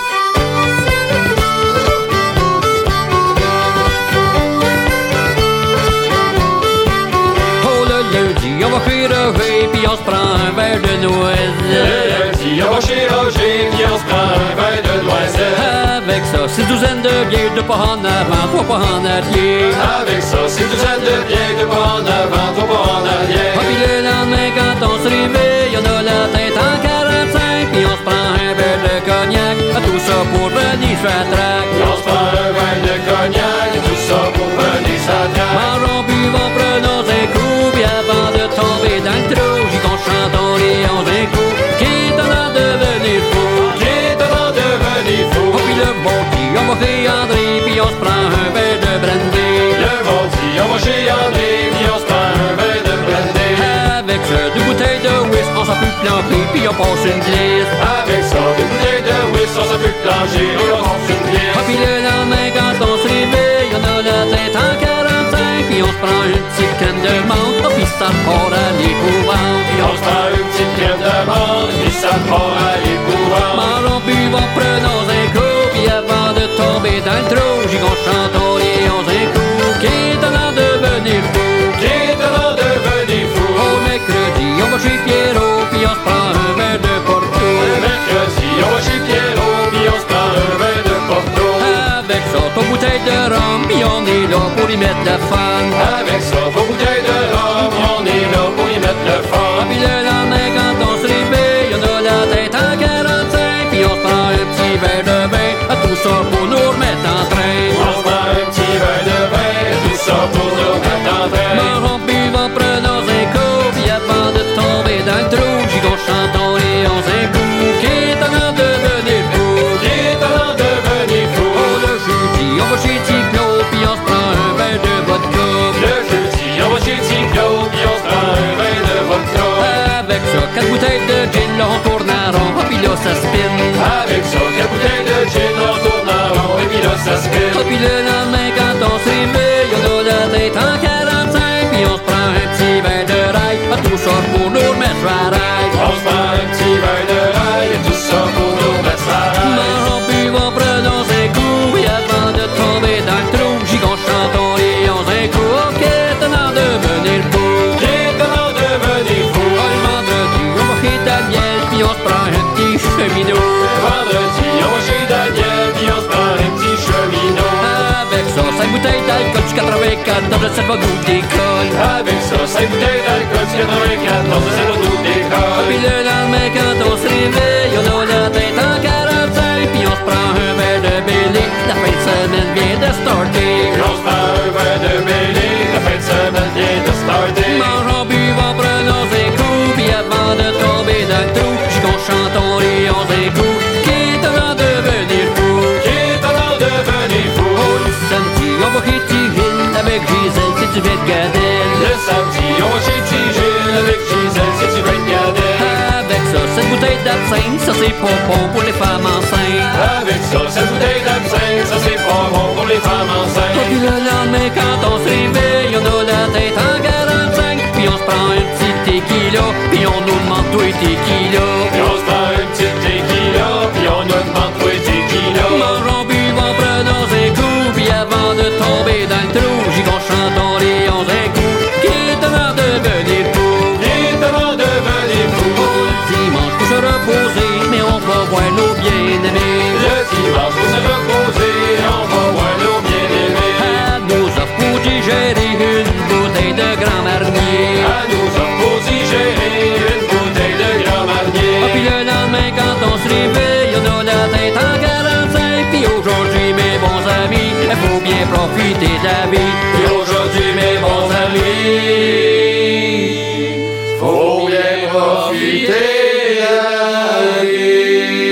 Oh, le lundi, on va chez Roger, puis on se prend un verre de noisette. Le lundi, on va chez Roger, puis on se prend un verre de noisette. Avec ça, six douzaines de bières, deux pas en avant, trois pas en arrière. Avec ça, six douzaines de bières, deux pas en avant, trois pas en arrière. Ah, puis le lendemain, quand on se réveille, on a la tête en quarante-cinq, puis on se prend un verre de cognac. Tout ça pour venir sur la traque. Puis on se prend un verre de cognac, tout ça pour venir sur la traque. Mangeons, buvons, prenons un coup, puis avant de tomber dans le trou, j'y qu'on chantons les onze un coup, qui est en train de devenir fou. Qui est en train de devenir fou. Oh, puis le bon dit, on va chez André, puis on se prend un verre de brandy. Le bon dit, on va chez André, puis on se prend un verre de brandy. Avec ça, deux bouteilles de whisk, on s'en peut planter, puis on passe une glisse. Avec ça, deux bouteilles de whisk, on s'en peut plancher, puis on passe une glisse. Ah, puis le lendemain, quand on se réveille, on a la tête en quarante-cinq, puis on se prend une petite canne de menthe, oh, puis ça part à l'épouvante. Puis on se prend une petite canne de menthe, puis ça part à l'épouvante. Mangeons, buvons, prenons un coup, puis avant de tomber dans le trou, j'y qu'on chantons les onze un coup, qui est en train de devenir fou. Qui est en train de devenir fou. Au mercredi, on va chez Pierrot, puis on se prend un verre de Porto. Le mercredi, on va chez Pierrot, puis on se prend un verre de Porto. Avec ça, ton bouteille de rhum, puis on est là pour y mettre la fun. Avec ça, vos bouteilles de rhum, puis on est là pour y mettre le fun. Ah, puis le lendemain, quand on se réveille, on a la tête en quarante-cinq, puis on se prend un petit verre de vin, à tout ça pour nous remettre en train. On se prend un petit verre de vin, tout ça pour nous mettre en train. Mangeons, buvons, prenons un coup, puis avant de tomber dans le trou, j'y qu'on chantons les onze un coup, qui est en train de devenir fou. Qui est en train de devenir fou. Oh, le jeudi, on va chez Ticlo, puis on se prend un verre de vodka. Le jeudi, on va chez Ticlo, puis on se prend un verre de vodka. Avec ça, quatre bouteilles de gin, là on tourne en rond, ah, puis là ça spin. Avec ça, quatre bouteilles de gin, on tourne en rond, et puis là ça spin. Ah, puis le lendemain, quand on se réveille, on a la tête en quarante-cinq, puis on se prend un petit verre de rail, ah, tout ça pour nous remettre à rail. On se prend un petit verre de rail, et tout ça pour nous remettre à rail. Mangeons, buvons, prenons un coup, et avant de tomber dans le trou, j'y qu'on chantons les onze un coup, ok, tenant de devenir fou. Qui est en train de devenir fou. Ah, le vendredi, on va chez Daniel, puis on se prend un petit cheminot. Le vendredi, on va chez Daniel, puis on se prend un petit cheminot. Avec ça, cinq bouteilles d'alcool du quatre-vingt-quatorze, ça va goût d'école. Avec ça, cinq bouteilles d'alcool du quatre-vingt-quatorze, ça va goût d'école. Puis le lendemain, quand on se réveille, on a la tête en quarante-cinq, puis on se prend un verre de Baileys, la fin de semaine vient de starter. Puis on se prend un verre de Baileys, la fin de semaine vient de starter. Mangeons, buvons, prenons un coup, puis avant de tomber dans le trou, j'y qu'on chantons les onze un coup, qui est en train de devenir fou. Qui est en train de devenir fou. Oh, le samedi, on va chez Tigil, avec Gisèle, si tu veux te garder. Le samedi, on va chez Tigil, avec Gisèle, si tu veux te garder. Avec ça, cette bouteille d'absinthe, ça c'est pas bon pour les femmes enceintes. Avec ça, cette bouteille d'absinthe, ça c'est pas bon pour les femmes enceintes. Et puis le lendemain, quand on se réveille, on a la tête en quarante-cinq, puis on se prend un petit tequila, puis on nous demande tout et tequila. Puis on se prend un petit tequila, puis on nous demande tout et tequila. Mangeons, buvons, prenons un coup, puis avant de tomber dans le trou, j'y qu'on chantons les onze un coup, qui est en train de devenir fou. Qui est en train de devenir fou. Oh, le dimanche, pour se reposer, mais on va voir nos bien-aimés. Le dimanche, pour se reposer, on va voir nos bien-aimés. À nous offre pour digérer une bouteille de Grand Marnier. À nous offre pour digérer une bouteille de Grand Marnier. Ah, puis le lendemain, quand on se réveille, on a la tête en quarante-cinq, puis aujourd'hui, mes bons amis, il faut bien profiter de la vie. Puis aujourd'hui, mes bons amis, faut bien profiter de la vie.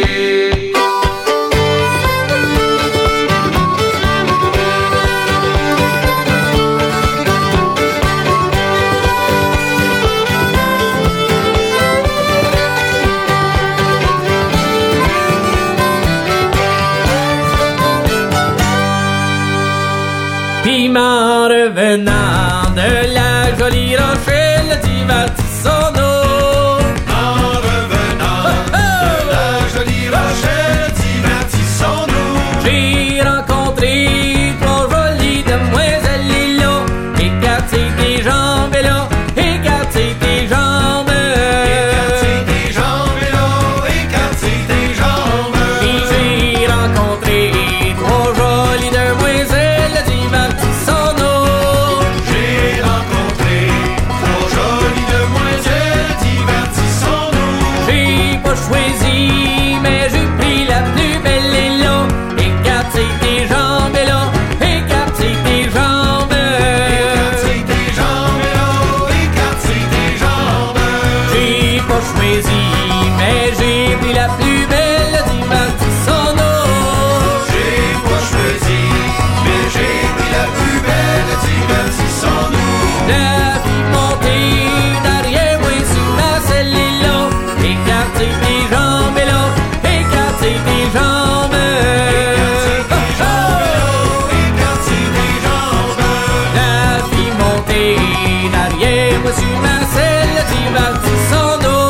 revenant de la jolie Rochelle, divertissons-nous. En revenant oh, oh. de la jolie Rochelle, divertissons-nous. J'ai rencontré trois jolies demoiselles là, écartez tes jambes là, écartez tes jambes. Écartez tes jambes là, écartez tes jambes. Et j'ai rencontré trois jolies demoiselles, divertissons-nous. J'ai rencontré trois jolies demoiselles, divertissons-nous. J'ai pas choisi, mais j'ai pris la plus belle et là, écartez tes jambes là, écartez tes jambes. Écartez tes jambes là, écartez tes jambes. J'ai pas choisi, mais j'ai pris la plus belle, divertissons-nous. J'ai pas choisi, mais j'ai pris la plus belle, divertissons-nous. La fille montée derrière moi sur ma selle est là, écartez tes jambes là, écartez tes jambes. Écartez tes jambes là, écartez tes jambes. La fille montée derrière moi sur ma selle, divertissons-nous.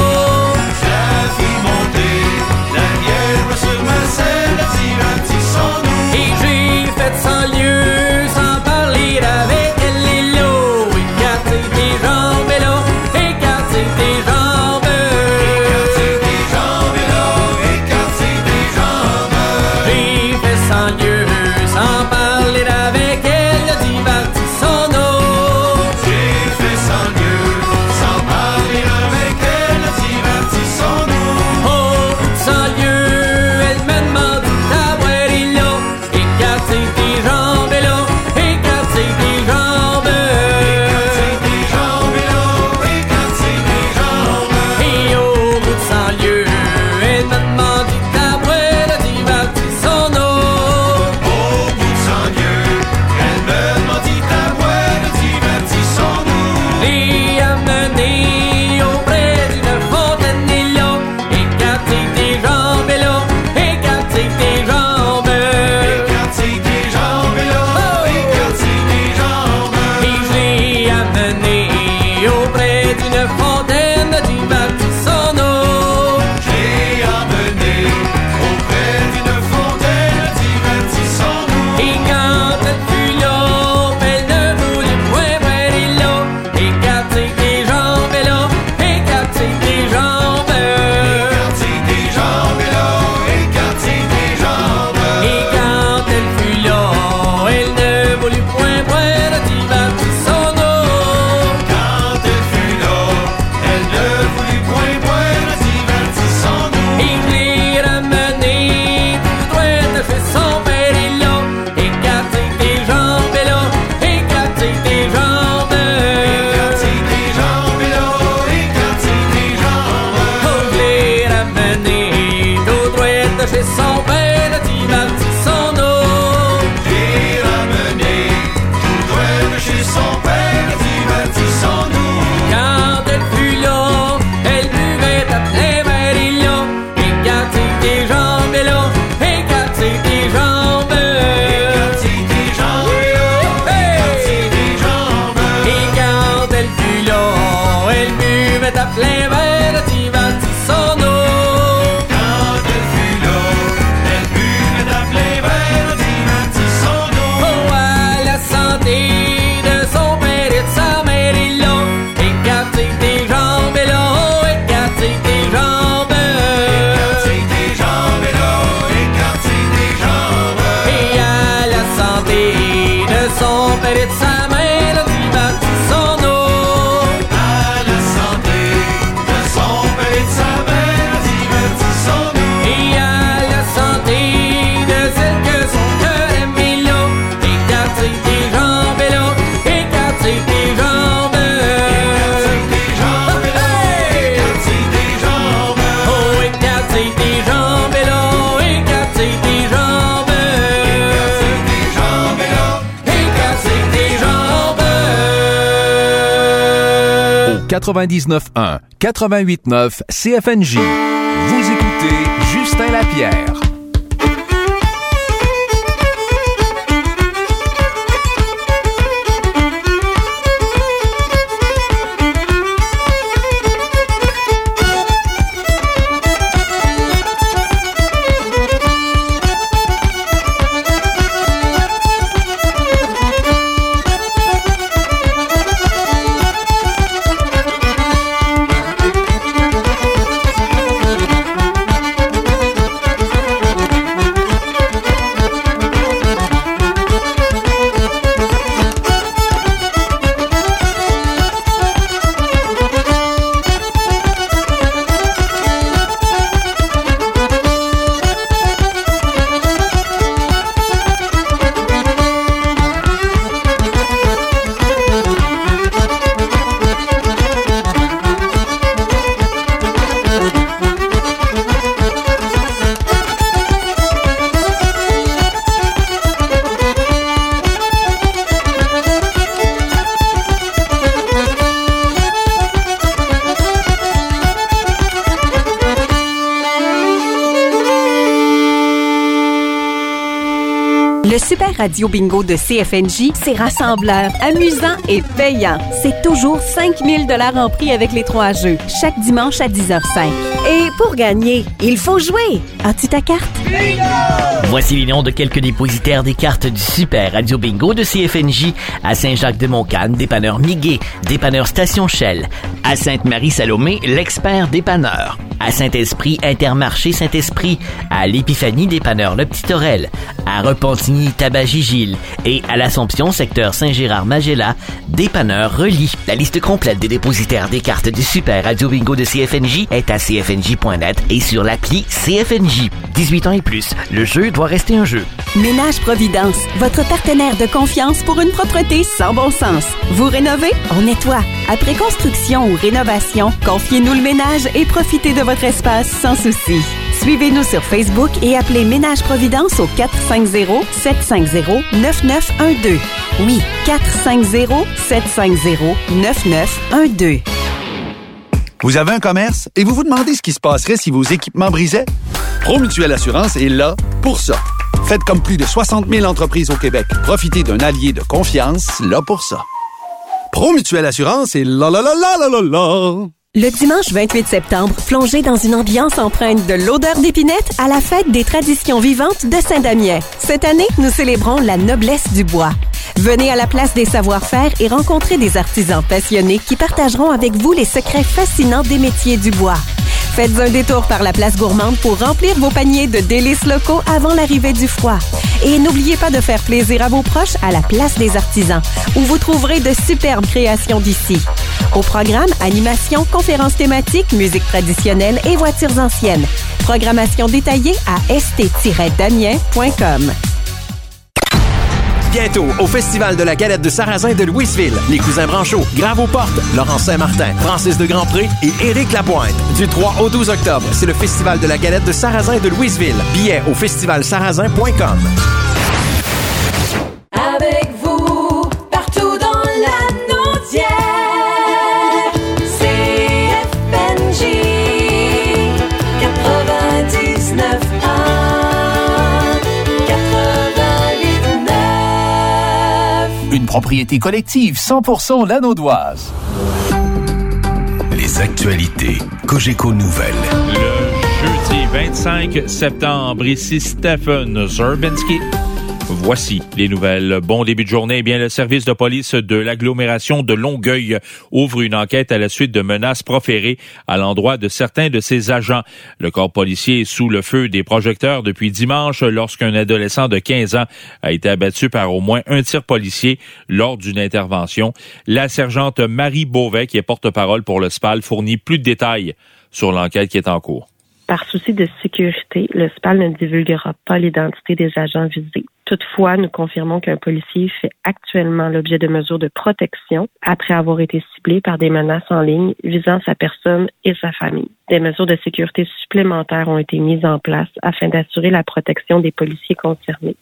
La fille montée derrière moi sur ma selle, divertissons-nous. Et j'ai fait cent lieues sans parler avec elle et l'eau. Écartez tes jambes là, écartez tes jambes. Écartez tes jambes là, écartez tes jambes. J'ai fait cent lieues sans parler avec elle, divertissons-nous. J'ai fait cent lieues sans parler avec elle, divertissons-nous. Au bout de cent lieues, elle me demande ta boire et là, écartez tes jambes là, écartez tes jambes. Écartez tes jambes là, écartez tes jambes. Et au bout de cent lieues, elle me demande ta boire, divertissons-nous. Au bout de cent lieues, elle me demandit ta voix, divertissons-nous. Et amener auprès d'une fontaine et là, écartez tes jambes là, écartez tes jambes. Écartez tes jambes là, écartez tes jambes. Et je l'ai amené auprès d'une fontaine, divertissons-nous. J'ai amené auprès d'une fontaine, divertissons-nous. Et quand elle fut là, elle ne voulait point boire et là, écartez tes jambes là, écartez tes jambes. Écartez tes jambes là, écartez tes jambes. Et quand elle fut là, elle ne voulut point boire, divertissons-nous. Quand elle fut là, elle ne voulut point boire, divertissons-nous. Et je l'ai ramené tout droit chez son père et là, écartez tes jambes là, écartez tes jambes. Écartez tes jambes là, écartez tes jambes. Oh, je l'ai ramené tout droit chez son père, divertissons-nous. J'ai ramené tout droit de chez son père, divertissons-nous. Quand elle fut là, elle buvait à plein verre et là, écartez tes jambes là, écartez tes jambes. Écartez tes jambes là, écartez tes jambes. Et quand elle fut là, elle buvait à plein verre, divertissons-nous. Quand elle fut là, elle buvait à plein verre, divertissons-nous. Oh, à la santé de son père et de sa mère et là, écartez tes jambes là, oh, écartez tes jambes. Écartez tes jambes là, écartez tes jambes. Et à la santé de son père et de sa mère, divertissons-nous. À la santé de son père et de sa mère, divertissons-nous. Et à la santé de celle que son cœur aime et là, écartez tes jambes là, écartez tes jambes. Écartez tes jambes là, écartez tes jambes. Oh, écartez tes jambes là, écartez tes jambes. Écartez tes jambes là, Écartez tes jambes. Au quatre-vingt-dix-neuf un, quatre-vingt-huit neuf C F N J. Vous écoutez Justin Lapierre. Le Super Radio Bingo de C F N J, c'est rassembleur, amusant et payant. C'est toujours cinq mille dollars en prix avec les trois jeux, chaque dimanche à dix heures cinq. Et pour gagner, il faut jouer. As-tu ta carte? Bingo! Voici les noms de quelques dépositaires des cartes du Super Radio Bingo de C F N J. À Saint-Jacques-de-Montcalm, dépanneur Miguet, dépanneur Station Shell. À Sainte-Marie-Salomé, l'expert dépanneur. À Saint-Esprit, Intermarché Saint-Esprit. À l'Épiphanie, dépanneur Le Petit Orel. À Repentigny, Tabagie-Gilles. Et à l'Assomption, secteur Saint-Gérard-Magella, dépanneur Relis. La liste complète des dépositaires des cartes du Super Radio Bingo de C F N J est à c f n j point net et sur l'appli C F N J. dix-huit ans et plus, le jeu doit rester un jeu. Ménage Providence, votre partenaire de confiance pour une propreté sans bon sens. Vous rénovez? On nettoie. Après construction ou rénovation, confiez-nous le ménage et profitez de votre espace sans souci. Suivez-nous sur Facebook et appelez Ménage Providence au quatre cinq zéro, sept cinq zéro, neuf neuf un deux. Oui, quatre cinq zéro, sept cinq zéro, neuf neuf un deux. Vous avez un commerce et vous vous demandez ce qui se passerait si vos équipements brisaient? Promutuelle Assurance est là pour ça. Faites comme plus de soixante mille entreprises au Québec. Profitez d'un allié de confiance là pour ça. Promutuelle Assurance est là là là là là là là. Le dimanche vingt-huit septembre, plongez dans une ambiance empreinte de l'odeur d'épinette à la fête des traditions vivantes de Saint-Damien. Cette année, nous célébrons la noblesse du bois. Venez à la place des savoir-faire et rencontrez des artisans passionnés qui partageront avec vous les secrets fascinants des métiers du bois. Faites un détour par la place gourmande pour remplir vos paniers de délices locaux avant l'arrivée du froid. Et n'oubliez pas de faire plaisir à vos proches à la place des artisans, où vous trouverez de superbes créations d'ici. Au programme, animation, conférences thématiques, musique traditionnelle et voitures anciennes. Programmation détaillée à s t tiret damien point com. Bientôt, au Festival de la Galette de Sarrazin de Louisville, les cousins Branchot, Grave aux portes, Laurent Saint-Martin, Francis de Grandpré et Éric Lapointe. Du trois au douze octobre, c'est le Festival de la Galette de Sarrazin de Louisville. Billets au festival sarrazin point com. Avec vous, partout dans la Naudière, C F N J quatre-vingt-dix-neuf un, quatre-vingt-huit neuf. Une propriété collective cent pour cent lanaudoise. Les actualités Cogeco Nouvelles. Le jeudi vingt-cinq septembre, ici Stephen Zerbinski. Voici les nouvelles. Bon début de journée. Eh bien, le service de police de l'agglomération de Longueuil ouvre une enquête à la suite de menaces proférées à l'endroit de certains de ses agents. Le corps policier est sous le feu des projecteurs depuis dimanche lorsqu'un adolescent de quinze ans a été abattu par au moins un tir policier lors d'une intervention. La sergente Marie Beauvais, qui est porte-parole pour le S P A L, fournit plus de détails sur l'enquête qui est en cours. Par souci de sécurité, le S P A L ne divulguera pas l'identité des agents visés. Toutefois, nous confirmons qu'un policier fait actuellement l'objet de mesures de protection après avoir été ciblé par des menaces en ligne visant sa personne et sa famille. Des mesures de sécurité supplémentaires ont été mises en place afin d'assurer la protection des policiers concernés.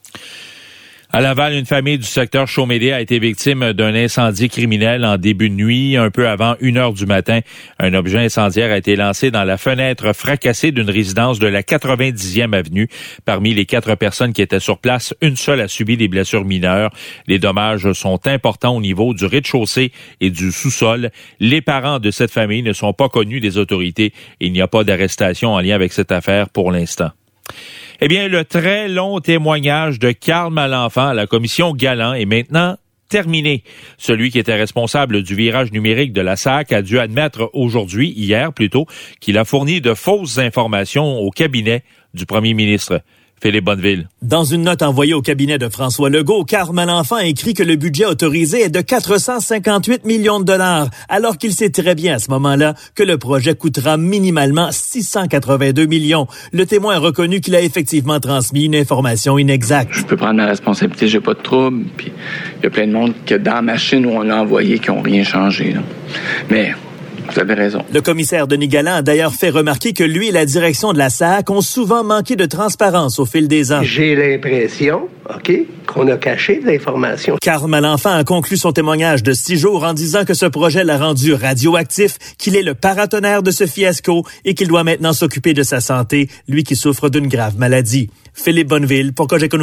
À Laval, une famille du secteur Chaumédé a été victime d'un incendie criminel en début de nuit. Un peu avant une heure du matin, un objet incendiaire a été lancé dans la fenêtre fracassée d'une résidence de la quatre-vingt-dixième avenue. Parmi les quatre personnes qui étaient sur place, une seule a subi des blessures mineures. Les dommages sont importants au niveau du rez-de-chaussée et du sous-sol. Les parents de cette famille ne sont pas connus des autorités. Il n'y a pas d'arrestation en lien avec cette affaire pour l'instant. Eh bien, le très long témoignage de Carl Malenfant à la commission Galland est maintenant terminé. Celui qui était responsable du virage numérique de la S A C a dû admettre aujourd'hui, hier plutôt, qu'il a fourni de fausses informations au cabinet du premier ministre. Philippe Bonneville. Dans une note envoyée au cabinet de François Legault, Carl Malenfant a écrit que le budget autorisé est de quatre cent cinquante-huit millions de dollars, alors qu'il sait très bien à ce moment-là que le projet coûtera minimalement six cent quatre-vingt-deux millions. Le témoin a reconnu qu'il a effectivement transmis une information inexacte. Je peux prendre ma responsabilité, j'ai pas de trouble. Puis il y a plein de monde que dans la machine où on l'a envoyé qui ont rien changé. Là. Mais vous avez raison. Le commissaire Denis Galland a d'ailleurs fait remarquer que lui et la direction de la S A C ont souvent manqué de transparence au fil des ans. J'ai l'impression, OK, qu'on a caché de l'information. Carl Malenfant a conclu son témoignage de six jours en disant que ce projet l'a rendu radioactif, qu'il est le paratonnerre de ce fiasco et qu'il doit maintenant s'occuper de sa santé, lui qui souffre d'une grave maladie. Philippe Bonneville pour Cogeco Nouvelles.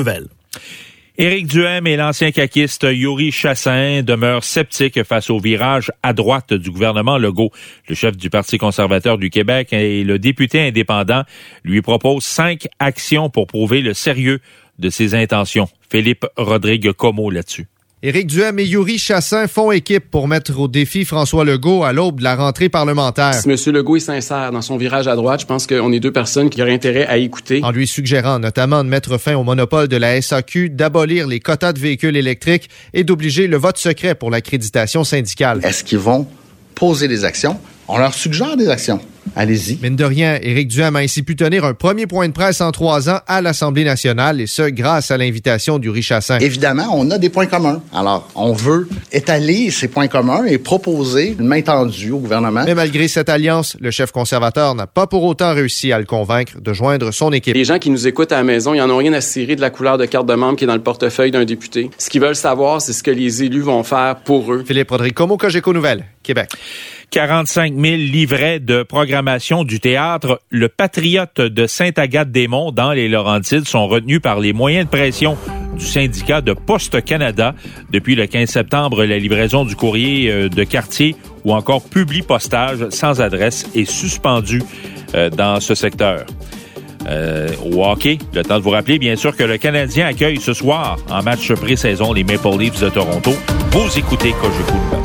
Éric Duhaime et l'ancien caquiste Yuri Chassin demeurent sceptiques face au virage à droite du gouvernement Legault. Le chef du Parti conservateur du Québec et le député indépendant lui proposent cinq actions pour prouver le sérieux de ses intentions. Philippe Rodrigue-Como là-dessus. Éric Duhaime et Yuri Chassin font équipe pour mettre au défi François Legault à l'aube de la rentrée parlementaire. Si M. Legault est sincère dans son virage à droite, je pense qu'on est deux personnes qui auraient intérêt à écouter. En lui suggérant notamment de mettre fin au monopole de la S A Q, d'abolir les quotas de véhicules électriques et d'obliger le vote secret pour l'accréditation syndicale. Est-ce qu'ils vont poser des actions? On leur suggère des actions. Allez-y. Mine de rien, Éric Duhaime a ainsi pu tenir un premier point de presse en trois ans à l'Assemblée nationale, et ce, grâce à l'invitation d'Yuri Chassin. Évidemment, on a des points communs. Alors, on veut étaler ces points communs et proposer une main tendue au gouvernement. Mais malgré cette alliance, le chef conservateur n'a pas pour autant réussi à le convaincre de joindre son équipe. Les gens qui nous écoutent à la maison, ils n'en ont rien à cirer de la couleur de carte de membre qui est dans le portefeuille d'un député. Ce qu'ils veulent savoir, c'est ce que les élus vont faire pour eux. Philippe Rodrigue-Como, Cogeco Nouvelles, Québec. quarante-cinq mille livrets de programmation du théâtre Le Patriote de Sainte-Agathe-des-Monts dans les Laurentides sont retenus par les moyens de pression du syndicat de Poste Canada. Depuis le quinze septembre, la livraison du courrier de quartier ou encore publi-postage sans adresse est suspendue dans ce secteur. Euh, au hockey, le temps de vous rappeler bien sûr que le Canadien accueille ce soir en match pré-saison les Maple Leafs de Toronto. Vous écoutez Cogeco Nouvelles.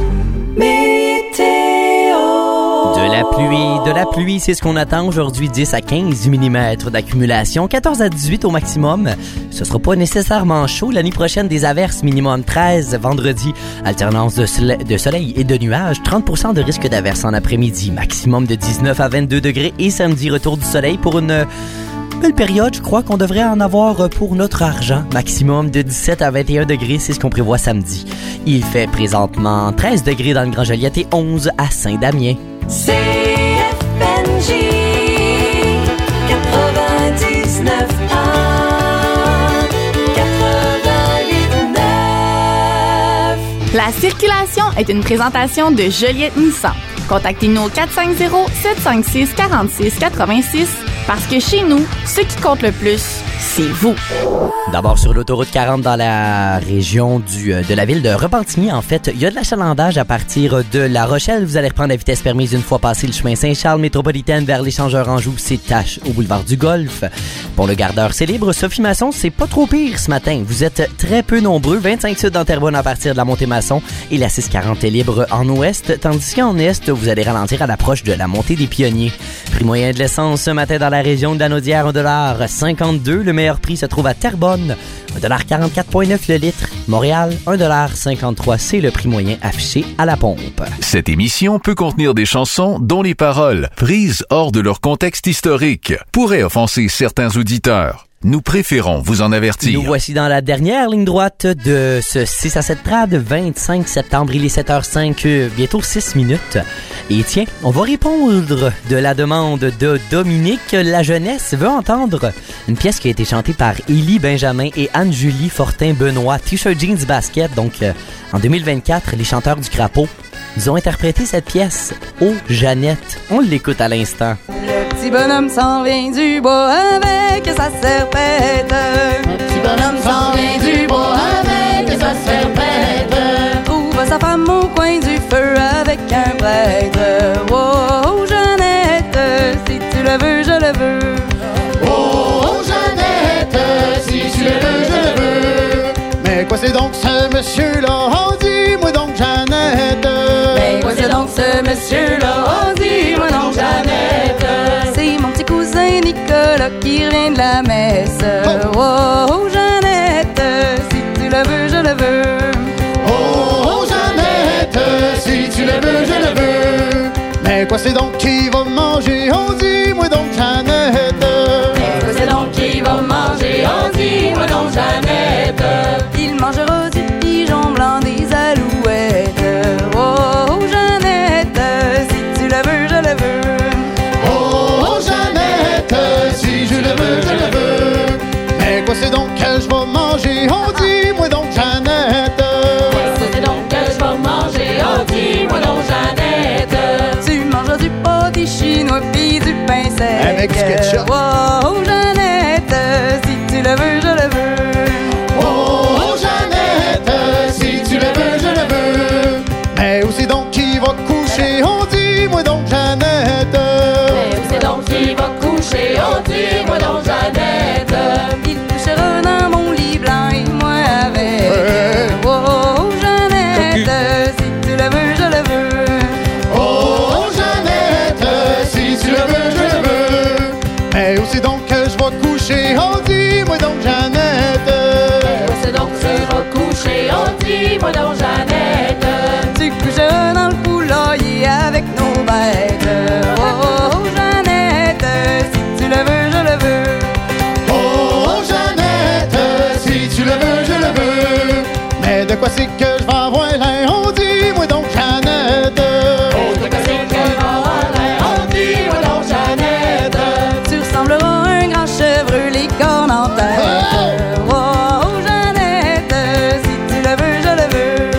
De la pluie, de la pluie, c'est ce qu'on attend aujourd'hui, dix à quinze millimètres d'accumulation, quatorze à dix-huit au maximum. Ce sera pas nécessairement chaud. L'année prochaine, des averses, minimum treize. Vendredi, alternance de, sole- de soleil et de nuages, trente pour cent de risque d'averse en après-midi, maximum de dix-neuf à vingt-deux degrés. Et samedi, retour du soleil pour une belle période. Je crois qu'on devrait en avoir pour notre argent. Maximum de dix-sept à vingt et un degrés, c'est ce qu'on prévoit samedi. Il fait présentement treize degrés dans le Grand Joliette et onze à Saint-Damien. C F N J quatre-vingt-dix-neuf un quatre-vingt-huit neuf. La circulation est une présentation de Joliette Nissan. Contactez-nous au quatre cinq zéro, sept cinq six, quatre six huit six parce que chez nous, ce qui compte le plus, c'est vous. D'abord, sur l'autoroute quarante dans la région du, de la ville de Repentigny, en fait, il y a de l'achalandage à partir de La Rochelle. Vous allez reprendre la vitesse permise une fois passé le chemin Saint-Charles métropolitaine vers l'échangeur Anjou, c'est tâche au boulevard du Golfe. Pour le gardeur, c'est libre. Sophie Masson, c'est pas trop pire ce matin. Vous êtes très peu nombreux. vingt-cinq sud dans Terrebonne à partir de la montée Masson et la six quarante est libre en ouest, tandis qu'en est, vous allez ralentir à l'approche de la montée des Pionniers. Prix moyen de l'essence ce matin dans la région de la Naudière, un dollar cinquante-deux. Le meilleur prix se trouve à Terrebonne, un dollar quarante-quatre virgule neuf le litre. Montréal, un dollar cinquante-trois. C'est le prix moyen affiché à la pompe. Cette émission peut contenir des chansons dont les paroles, prises hors de leur contexte historique, pourraient offenser certains auditeurs. Nous préférons vous en avertir. Nous voici dans la dernière ligne droite de ce six à sept trad, vingt-cinq septembre. Il est sept heures cinq, bientôt six minutes. Et tiens, on va répondre de la demande de Dominique. La jeunesse veut entendre une pièce qui a été chantée par Élie Benjamin et Anne-Julie Fortin-Benoît. T-shirt jeans basket. Donc, euh, en deux mille vingt-quatre, les chanteurs du Crapaud, ils ont interprété cette pièce, Oh Jeannette. On l'écoute à l'instant. Le petit bonhomme s'en vient du bois avec sa serpette. Le petit bonhomme s'en vient du bois avec sa serpette. Trouve sa femme au coin du feu avec un prêtre. Oh, Jeannette, si tu le veux, je le veux. Oh, Jeannette, si tu le veux, je le veux. Mais quoi c'est donc ce monsieur-là? Oh, dis-moi donc, Jeannette. Mais quoi c'est donc ce monsieur-là? Oh, dis-moi donc, Jeannette. C'est mon petit cousin Nicolas qui revient de la messe. Oh, oh, Jeannette, si tu le veux, je le veux. Oh, oh, Jeannette, si tu le veux, je le veux. Mais quoi c'est donc qui va manger? Oh, dis-moi donc, Jeannette. Mais quoi c'est donc qui va manger? Oh, dis-moi donc, Jeannette. Il mangera du pigeon blanc, des alouettes. Oh, oh, Jeannette, si tu le veux, je le veux. Oh, oh, Jeannette, si je le veux, je le veux. Mais quoi c'est donc que je vais manger? Oh, dis-moi donc, Jeannette. Mais quoi c'est donc que je vais manger? Oh, dis-moi donc, Jeannette. Tu mangeras du pâté chinois pis du pain sec. Avec du ketchup. Oh, oh, Jeannette, si tu le veux, je le veux. coucher, oh dis-moi donc Jeannette. Il couchera dans mon lit blanc et moi avec. Ouais. Oh Jeannette, si tu le veux, je le veux. Oh Jeannette, si tu le veux, je le veux. Mais aussi donc que je vais coucher, oh dis-moi donc Jeannette. Mais aussi donc que je vais coucher, oh dis-moi donc Jeannette. Tu coucheras dans le poulailler avec nos bêtes. Oh Jeannette, si tu le veux, je le veux. Oh Jeannette, si tu le veux, je le veux. Mais de quoi c'est que je vais avoir l'air, oh dis-moi donc Jeannette. Oh de quoi c'est que je vais avoir l'air, oh dis-moi donc Jeannette. Tu ressembleras à un grand chevreux, les cornes en tête. Oh Jeannette, si tu le veux, je le veux.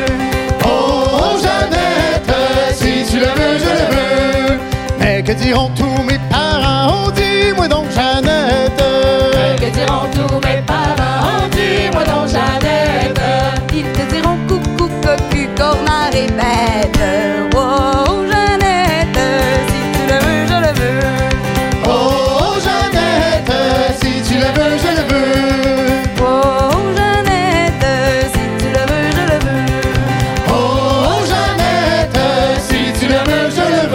Oh Jeannette, si tu le veux, je le veux. Mais que diront tous mes parents, oh dis-moi donc Jeannette. Mais que diront tous mes parents, oh dis-moi donc Jeannette. Ils te diront coucou, cocu, cornard et bête. Oh Jeannette, si tu le veux, je le veux. Oh Jeannette, si tu le veux, je le veux. Oh Jeannette, si tu le veux, je le veux. Oh Jeannette, si tu le veux, je le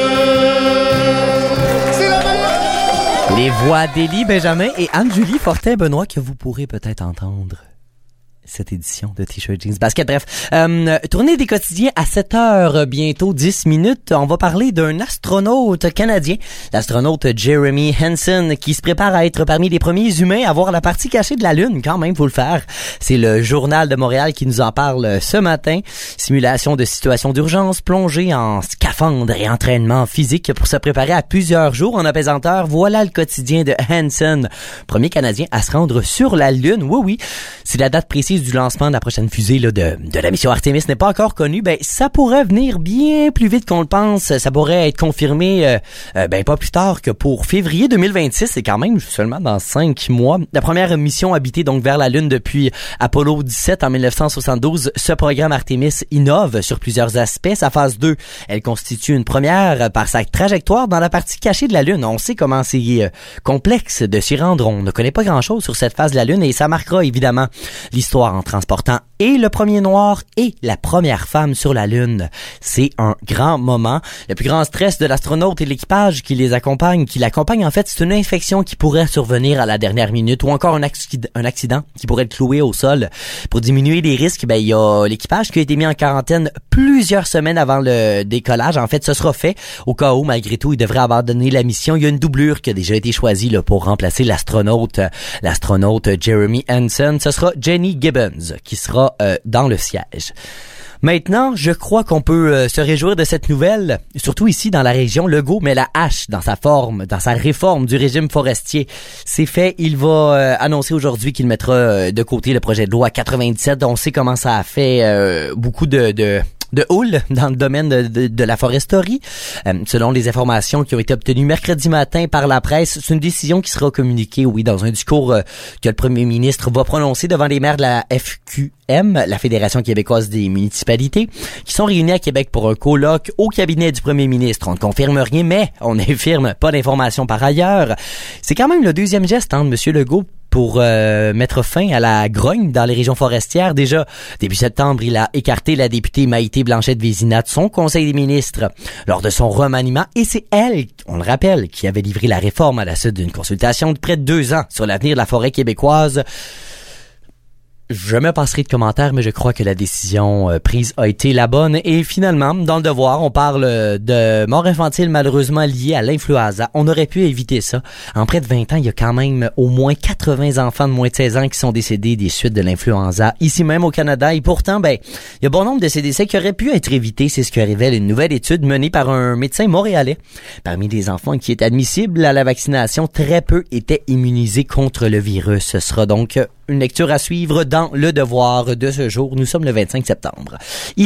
veux. C'est la meilleure. Les voix d'Élie Benjamin et Anne-Julie Fortin-Benoît que vous pourrez peut-être entendre cette édition de T-shirt Jeans Basket. Bref, euh, tournée des quotidiens à sept heures, bientôt dix minutes. On va parler d'un astronaute canadien, l'astronaute Jeremy Hansen, qui se prépare à être parmi les premiers humains à voir la partie cachée de la Lune. Quand même, faut le faire. C'est le Journal de Montréal qui nous en parle ce matin. Simulation de situation d'urgence, plongée en scaphandre et entraînement physique pour se préparer à plusieurs jours en apesanteur. Voilà le quotidien de Hansen, premier Canadien à se rendre sur la Lune. Oui, oui, c'est la date précise du lancement de la prochaine fusée là, de, de la mission Artemis n'est pas encore connue. Ben, ça pourrait venir bien plus vite qu'on le pense. Ça pourrait être confirmé euh, euh, ben pas plus tard que pour février deux mille vingt-six. C'est quand même seulement dans cinq mois. La première mission habitée donc vers la Lune depuis Apollo dix-sept en dix-neuf cent soixante-douze. Ce programme Artemis innove sur plusieurs aspects. Sa phase deux, elle constitue une première par sa trajectoire dans la partie cachée de la Lune. On sait comment c'est euh, complexe de s'y rendre. On ne connaît pas grand-chose sur cette phase de la Lune et ça marquera évidemment l'histoire en transportant et le premier noir et la première femme sur la Lune. C'est un grand moment. Le plus grand stress de l'astronaute et l'équipage qui les accompagne, qui l'accompagne en fait, c'est une infection qui pourrait survenir à la dernière minute ou encore un accident, un accident qui pourrait être cloué au sol. Pour diminuer les risques, ben il y a l'équipage qui a été mis en quarantaine plusieurs semaines avant le décollage. En fait, ce sera fait au cas où, malgré tout, il devrait abandonner la mission. Il y a une doublure qui a déjà été choisie là, pour remplacer l'astronaute, l'astronaute Jeremy Hansen. Ce sera Jenny Gibbons qui sera euh, dans le siège. Maintenant, je crois qu'on peut euh, se réjouir de cette nouvelle, surtout ici dans la région. Legault met la hache dans sa forme, dans sa réforme du régime forestier. C'est fait, il va euh, annoncer aujourd'hui qu'il mettra euh, de côté le projet de loi quatre-vingt-dix-sept. On sait comment ça a fait euh, beaucoup de... de de houle dans le domaine de, de, de la foresterie. Euh, selon les informations qui ont été obtenues mercredi matin par la presse, c'est une décision qui sera communiquée, oui, dans un discours euh, que le premier ministre va prononcer devant les maires de la F Q M, la Fédération québécoise des municipalités, qui sont réunis à Québec pour un colloque au cabinet du premier ministre. On ne confirme rien, mais on n'infirme pas d'informations par ailleurs. C'est quand même le deuxième geste hein, de M. Legault pour euh, mettre fin à la grogne dans les régions forestières. Déjà, début septembre, il a écarté la députée Maïté Blanchette-Vézina de son conseil des ministres lors de son remaniement. Et c'est elle, on le rappelle, qui avait livré la réforme à la suite d'une consultation de près de deux ans sur l'avenir de la forêt québécoise. Je me passerai de commentaires, mais je crois que la décision euh, prise a été la bonne. Et finalement, dans le devoir, on parle de mort infantile malheureusement liée à l'influenza. On aurait pu éviter ça. En près de vingt ans, il y a quand même au moins quatre-vingts enfants de moins de seize ans qui sont décédés des suites de l'influenza, ici même au Canada. Et pourtant, ben, il y a bon nombre de ces décès qui auraient pu être évités. C'est ce que révèle une nouvelle étude menée par un médecin montréalais. Parmi les enfants qui étaient admissibles à la vaccination, très peu étaient immunisés contre le virus. Ce sera donc une lecture à suivre dans Le Devoir de ce jour. Nous sommes le vingt-cinq septembre. Il est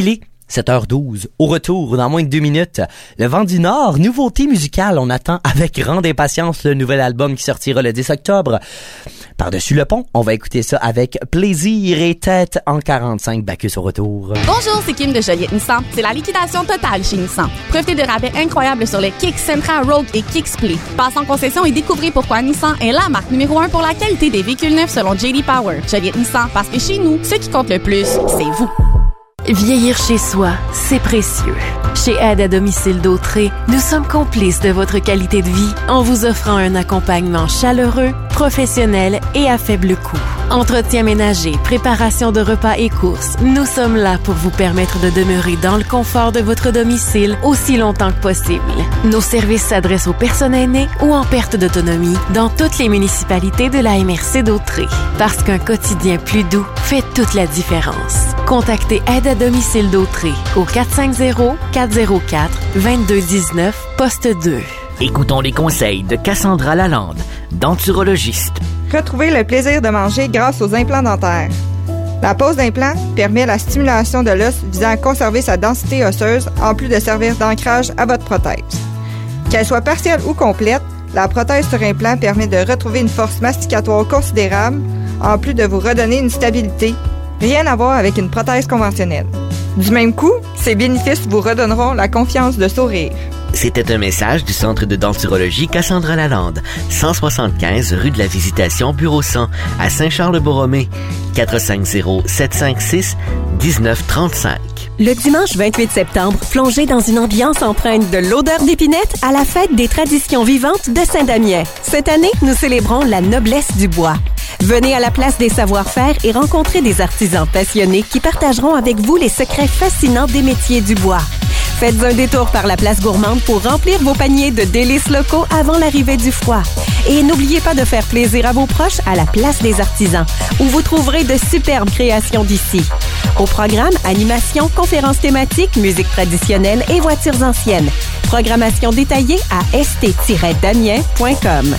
sept heures douze. Au retour, dans moins de deux minutes, Le Vent du Nord, nouveauté musicale. On attend avec grande impatience le nouvel album qui sortira le dix octobre. Par-dessus le pont, on va écouter ça avec plaisir et tête en quarante-cinq. Bacchus au retour. Bonjour, c'est Kim de Joliette Nissan. C'est la liquidation totale chez Nissan. Profitez de rabais incroyables sur les Kicks, Sentra, Rogue et Kicksplit. Passez en concession et découvrez pourquoi Nissan est la marque numéro un pour la qualité des véhicules neufs selon J D Power. Joliette Nissan, parce que chez nous, ce qui compte le plus, c'est vous. Vieillir chez soi, c'est précieux. Chez Aide à domicile d'Autré, nous sommes complices de votre qualité de vie en vous offrant un accompagnement chaleureux, professionnel et à faible coût. Entretien ménager, préparation de repas et courses, nous sommes là pour vous permettre de demeurer dans le confort de votre domicile aussi longtemps que possible. Nos services s'adressent aux personnes aînées ou en perte d'autonomie dans toutes les municipalités de la M R C d'Autré. Parce qu'un quotidien plus doux fait toute la différence. Contactez Aide à domicile d'Autré au quatre cinq zéro, quatre zéro quatre, deux deux un neuf, poste deux. Écoutons les conseils de Cassandra Lalande, denturologiste. Retrouvez le plaisir de manger grâce aux implants dentaires. La pose d'implant permet la stimulation de l'os visant à conserver sa densité osseuse en plus de servir d'ancrage à votre prothèse. Qu'elle soit partielle ou complète, la prothèse sur implant permet de retrouver une force masticatoire considérable en plus de vous redonner une stabilité. Rien à voir avec une prothèse conventionnelle. Du même coup, ces bénéfices vous redonneront la confiance de sourire. C'était un message du Centre de denturologie Cassandra Lalande, cent soixante-quinze rue de la Visitation, bureau cent, à Saint-Charles-de-Borromée, quatre cinq zéro, sept cinq six, un neuf trois cinq. Le dimanche vingt-huit septembre, plongez dans une ambiance empreinte de l'odeur d'épinette à la fête des traditions vivantes de Saint-Damien. Cette année, nous célébrons la noblesse du bois. Venez à la place des savoir-faire et rencontrez des artisans passionnés qui partageront avec vous les secrets fascinants des métiers du bois. Faites un détour par la place gourmande pour remplir vos paniers de délices locaux avant l'arrivée du froid. Et n'oubliez pas de faire plaisir à vos proches à la place des artisans, où vous trouverez de superbes créations d'ici. Au programme, animation, conférences thématiques, musique traditionnelle et voitures anciennes. Programmation détaillée à s t tiret damien point com.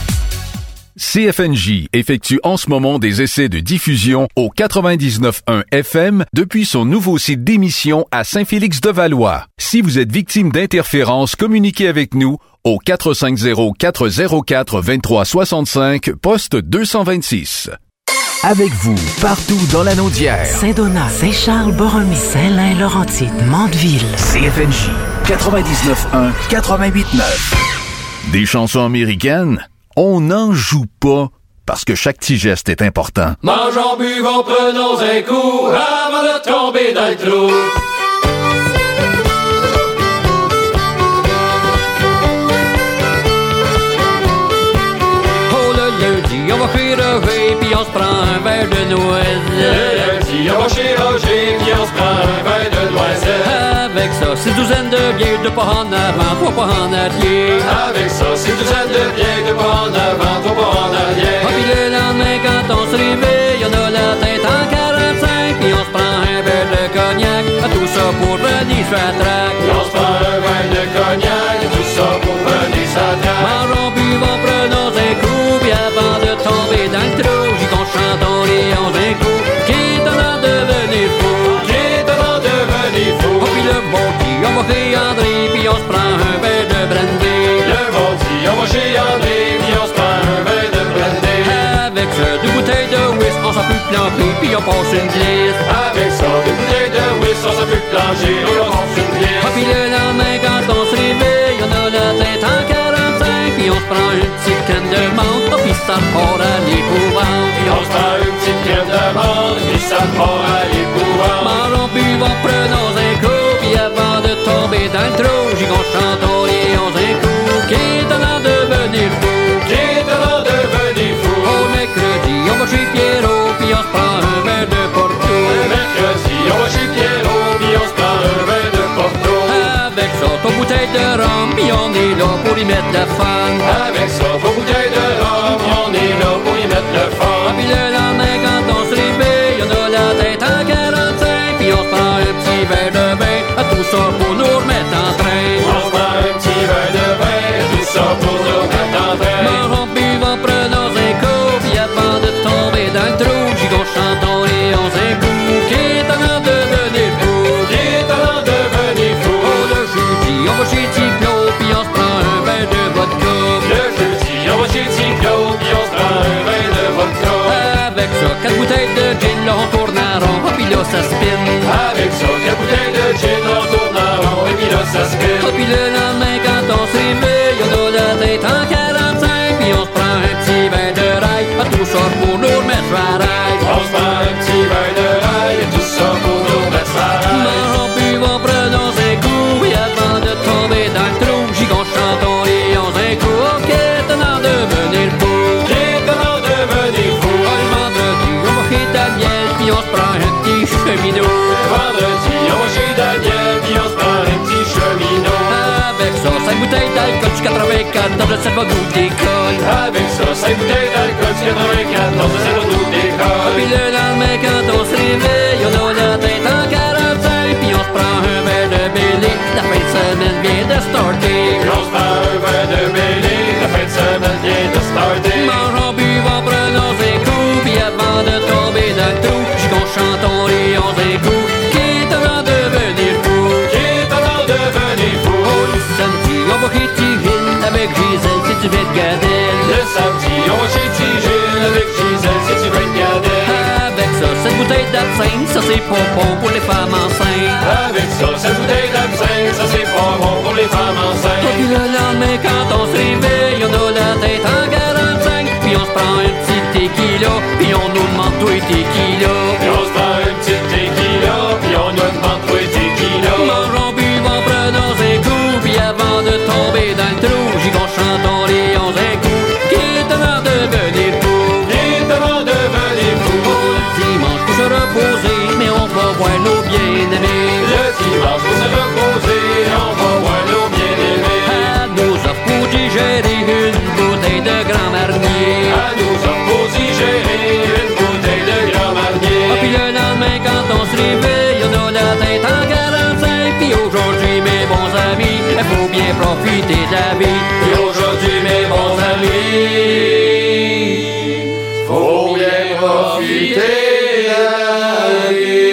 C F N J effectue en ce moment des essais de diffusion au quatre-vingt-dix-neuf point un F M depuis son nouveau site d'émission à Saint-Félix-de-Valois. Si vous êtes victime d'interférences, communiquez avec nous au quatre cinq zéro, quatre zéro quatre, deux trois six cinq, poste deux cent vingt-six. Avec vous, partout dans la Naudière. Saint-Donat, Saint-Charles-Borromée, Saint-Lin-Laurentide, Mandeville. C F N J quatre-vingt-dix-neuf point un, quatre-vingt-huit point neuf. Des chansons américaines? On n'en joue pas parce que chaque petit geste est important. Mangeons, buvons, prenons un coup avant de tomber dans le trou. Oh, le lundi, on va chez Roger, puis on se prend un verre de noisette. Le lundi, on va chez Roger, puis on se prend un verre de noisette. Avec ça, c'est douzaine de bières, deux pas en avant, trois pas en arrière. Avec ça, c'est douzaine de bières, deux pas en avant, trois pas en arrière. Ah, puis le lendemain, quand on se réveille, on a la tête en quarante-cinq, puis on se prend un verre de cognac, tout ça pour venir sur la traque. Puis on se prend un verre de cognac, tout ça pour venir sur la traque. Mangeons, buvons, prenons un coup, puis avant de tomber dans le trou, j'y qu'on chantons les onze un coup, qui est en train de devenir fou, qui est en train de devenir fou. Le mardi, on va chez André, puis on se prend un verre de brandy. Le mardi, on va chez André, puis on se prend un verre de brandy. Avec ça, deux bouteilles de whisk, on s'en peut planter, puis on passe une glisse. Avec ça, deux bouteilles de whisk, on s'en peut plancher, puis on passe une glisse. Ah, puis le lendemain, quand on se réveille, on a la tête en quarante-cinq, puis on se prend une petite crème de menthe, oh, puis ça part à l'épouvante. Puis on se prend une petite crème de menthe, puis ça part à l'épouvante. Mangeons, buvons, prenons un coup, avant de tomber dans le trou, j'y qu'on chantons les onze un coup, qui est en train de devenir fou, qui est en train de devenir fou. Au mercredi, on va chez Pierrot, puis on se prend un verre de Porto. Le mercredi, on va chez Pierrot, puis on se prend un verre de Porto. Avec ça, ton bouteille de rhum, puis on est là pour y mettre la fan. Avec ça, ton bouteille de rhum, puis on est là encore pour nous mettre à rail. On se prend un petit verre de rail, tout ça pour nous mettre à rail. Mangeons, buvons, prenons un coup, et avant de tomber dans le trou, gigon, chantons les onze un coup, ok, tenant de venir fou. Étonnant de venir fou. Oh, le vendredi, on va chez Daniel, puis on se prend un petit cheminot. Le vendredi, on va chez Daniel, puis on se prend un petit cheminot. Avec ça, cinq bouteilles d'alcool du quatre-vingt-quatorze, ça va nous décolle. Avec ça, cinq bouteilles d'alcool du quatre-vingt-quatorze, ça va nous décolle. Puis le lendemain, quand on se réveille, on a la tête en quarante-cinq, puis on se prend un verre de Bailey, la fin de semaine vient de starter. Puis on se prend un verre de Bailey, la fin de semaine vient de starter. Mangeons, buvons, prenons un coup, puis avant de tomber dans le trou, j'gon chantons les onze un coup, qui est avant de venir fou. Qui est avant de venir fou. Oh, le samedi, on va chez Tigil, avec Gisèle, si tu veux te garder. Le samedi, on va chez Tigil, avec Gisèle, si tu veux te garder. Avec ça, cette bouteille d'absinthe, ça c'est pas bon pour les femmes enceintes. Avec ça, cette bouteille d'absinthe, ça c'est pas bon pour les femmes enceintes. Et puis le lendemain, quand on se réveille, on a la tête en quarante-cinq, puis on se prend un petit tequila, puis on nous demande tout et tequila. Puis on se prend un petit tequila, puis on nous demande tout et tequila. Mangeons, buvons, prenons un coup, puis avant de tomber dans le trou, gigon chantons les onze un coup, qui est avant de venir fou. Qui est avant de venir fou. Oh, le dimanche pour se reposer, mais on va voir nos bien-aimés. Le dimanche pour se reposer, on va voir nos bien-aimés. À nous offre pour digérer une bouteille de Grand Marnier. À nous offre pour digérer une bouteille de Grand Marnier. Ah, puis le lendemain, quand on se réveille, on a la tête en quarante-cinq. Puis aujourd'hui, mes bons amis, il faut bien profiter de la vie. Puis aujourd'hui, mes bons amis, faut bien profiter de la vie.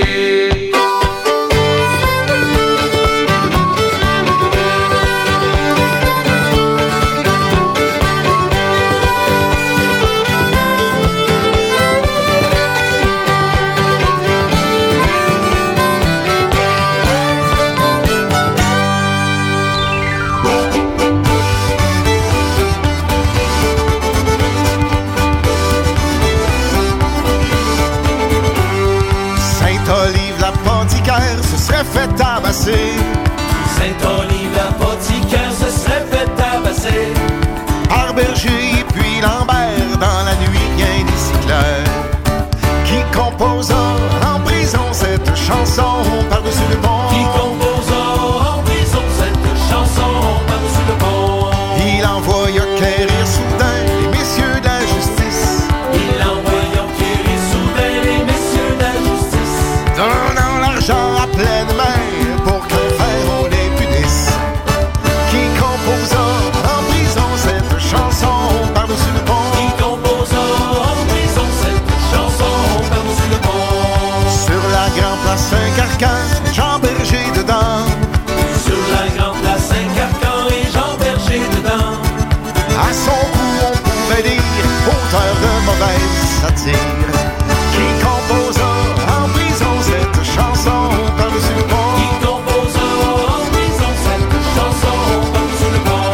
se serait fait tabasser. Saint-Olive l'apothicaire se serait fait tabasser. Par Berger puis Lambert dans la nuit rien d'ici clair. Qui composa en prison cette chanson par-dessus le pont. Qui composa en prison cette chanson par-dessus le pont. Il envoya quérir soudain les messieurs de la justice. Il envoya quérir soudain les messieurs de la justice. Donnant l'argent à pleine main pour qu'enfer on les punisse. Qui composa en prison cette chanson par-dessus le pont. Qui composa en prison cette chanson par-dessus le pont. Sur la grande place Saint-Carcan, Jean Berger dedans. Sur la grande place Saint-Carcan et Jean Berger dedans. À son cou on pouvait dire auteur de mauvaise satire. Qui composa en prison cette chanson par-dessus le pont. Qui composa en prison cette chanson par-dessus le pont.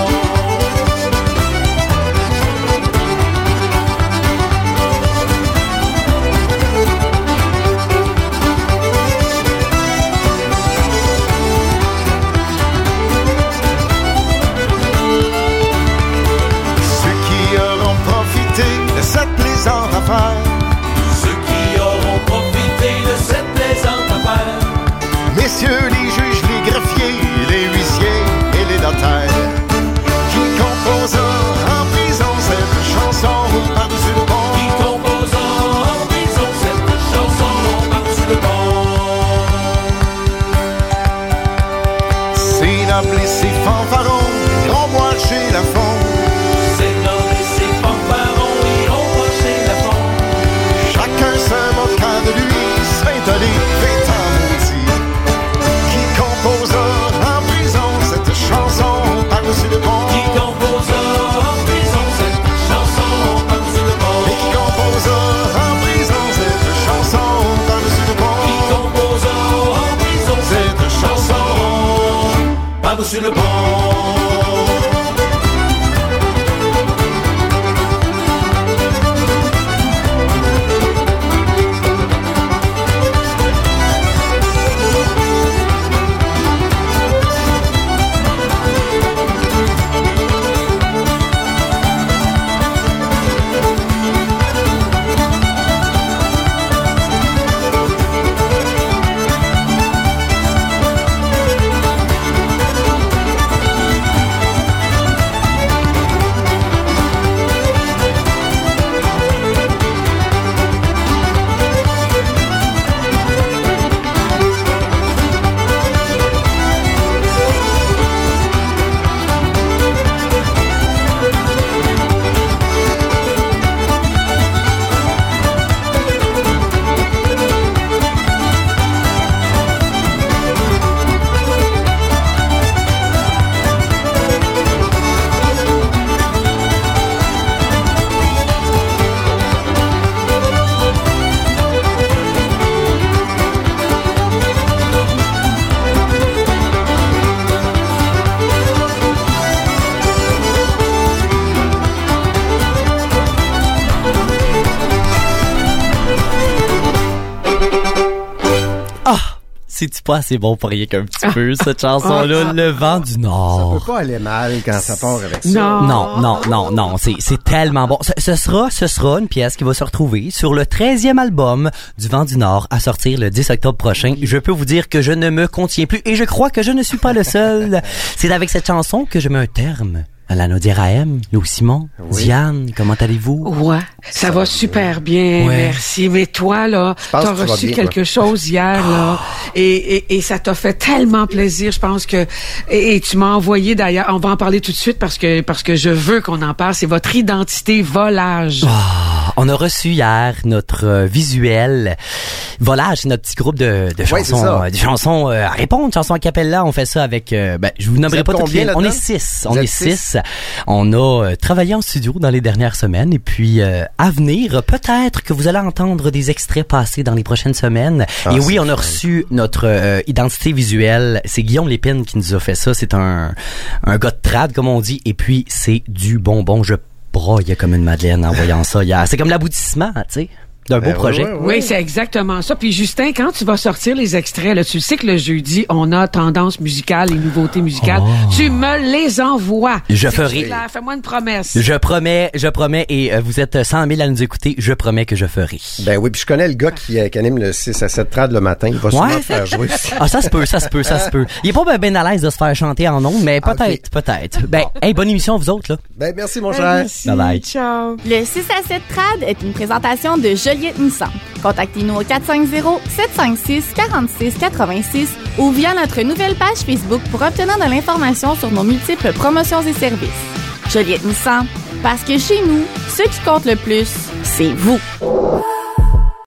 Ceux qui auront profité de cette plaisante affaire. Ceux qui auront profité de cette plaisante affaire. Messieurs les juges, les greffiers, les huissiers et les notaires. Qui composa en prison cette chanson par-dessus le pont. Qui composa en prison cette chanson par-dessus le pont. Ces nobles et ces fanfarons iront voir chez la fond. Ces nobles et ces fanfarons iront voir chez la fond. Chacun se moquant de lui, Saint-Olive est en maudit. Qui composa en prison cette chanson par-dessus le pont. Qui composa en prison cette chanson par-dessus le pont. Et qui composa en prison cette chanson par-dessus le pont. Qui composa en prison cette chanson par-dessus le pont. c'est-tu pas assez bon pour rien qu'un petit peu, cette chanson-là, Le vent du Nord. Ça peut pas aller mal quand ça part avec ça. Non, non, non, non, non, c'est, c'est tellement bon. Ce, ce sera, ce sera une pièce qui va se retrouver sur le treizième album du Vent du Nord à sortir le dix octobre prochain. Je peux vous dire que je ne me contiens plus et je crois que je ne suis pas le seul. C'est avec cette chanson que je mets un terme à la Naudière A M. Lou Simon, oui. Diane, comment allez-vous? Ouais, ça, ça va super bien, ouais. Merci. Mais toi, là, t'as reçu bien, quelque quoi. chose hier, là, et, et, et ça t'a fait tellement plaisir, je pense que... Et, et tu m'as envoyé, d'ailleurs, on va en parler tout de suite parce que parce que je veux qu'on en parle, c'est votre identité Volage. Oh, on a reçu hier notre euh, visuel. Volage, c'est notre petit groupe de, de chansons, ouais, de chansons euh, à répondre, chansons a cappella. On fait ça avec... Euh, ben, je vous nommerai pas toutes les... On est six. On est six. On a euh, travaillé en studio dans les dernières semaines et puis euh, à venir, peut-être que vous allez entendre des extraits passer dans les prochaines semaines. Ah, et oui, on a reçu notre euh, identité visuelle. C'est Guillaume Lépine qui nous a fait ça. C'est un, un gars de trad, comme on dit. Et puis, c'est du bonbon. Je broye comme une madeleine en voyant ça hier. C'est comme l'aboutissement, tu sais. D'un beau ben projet. Oui, oui, oui. oui, c'est exactement ça. Puis Justin, quand tu vas sortir les extraits, là, tu sais que le jeudi, on a tendance musicale et nouveautés musicales. Oh. Tu me les envoies. Je ferai. Fais-moi une promesse. Je promets, je promets, et euh, vous êtes cent mille à nous écouter, je promets que je ferai. Ben oui, puis je connais le gars qui, euh, qui anime le six à sept trad le matin. Il va sûrement ouais. faire jouer. Ah, ça se peut, ça se peut, ça se peut. Il est pas ben, ben à l'aise de se faire chanter en ondes, mais peut-être, okay. peut-être. Ben, hey, bonne émission, vous autres, là. Ben, merci, mon ben, cher. Merci. Bye bye. Ciao. Le six à sept trad est une présentation de Joliette Nissan. Contactez-nous au quatre cinq zéro, sept cinq six, quatre six quatre six ou via notre nouvelle page Facebook pour obtenir de l'information sur nos multiples promotions et services. Joliette Nissan, parce que chez nous, ce qui compte le plus, c'est vous.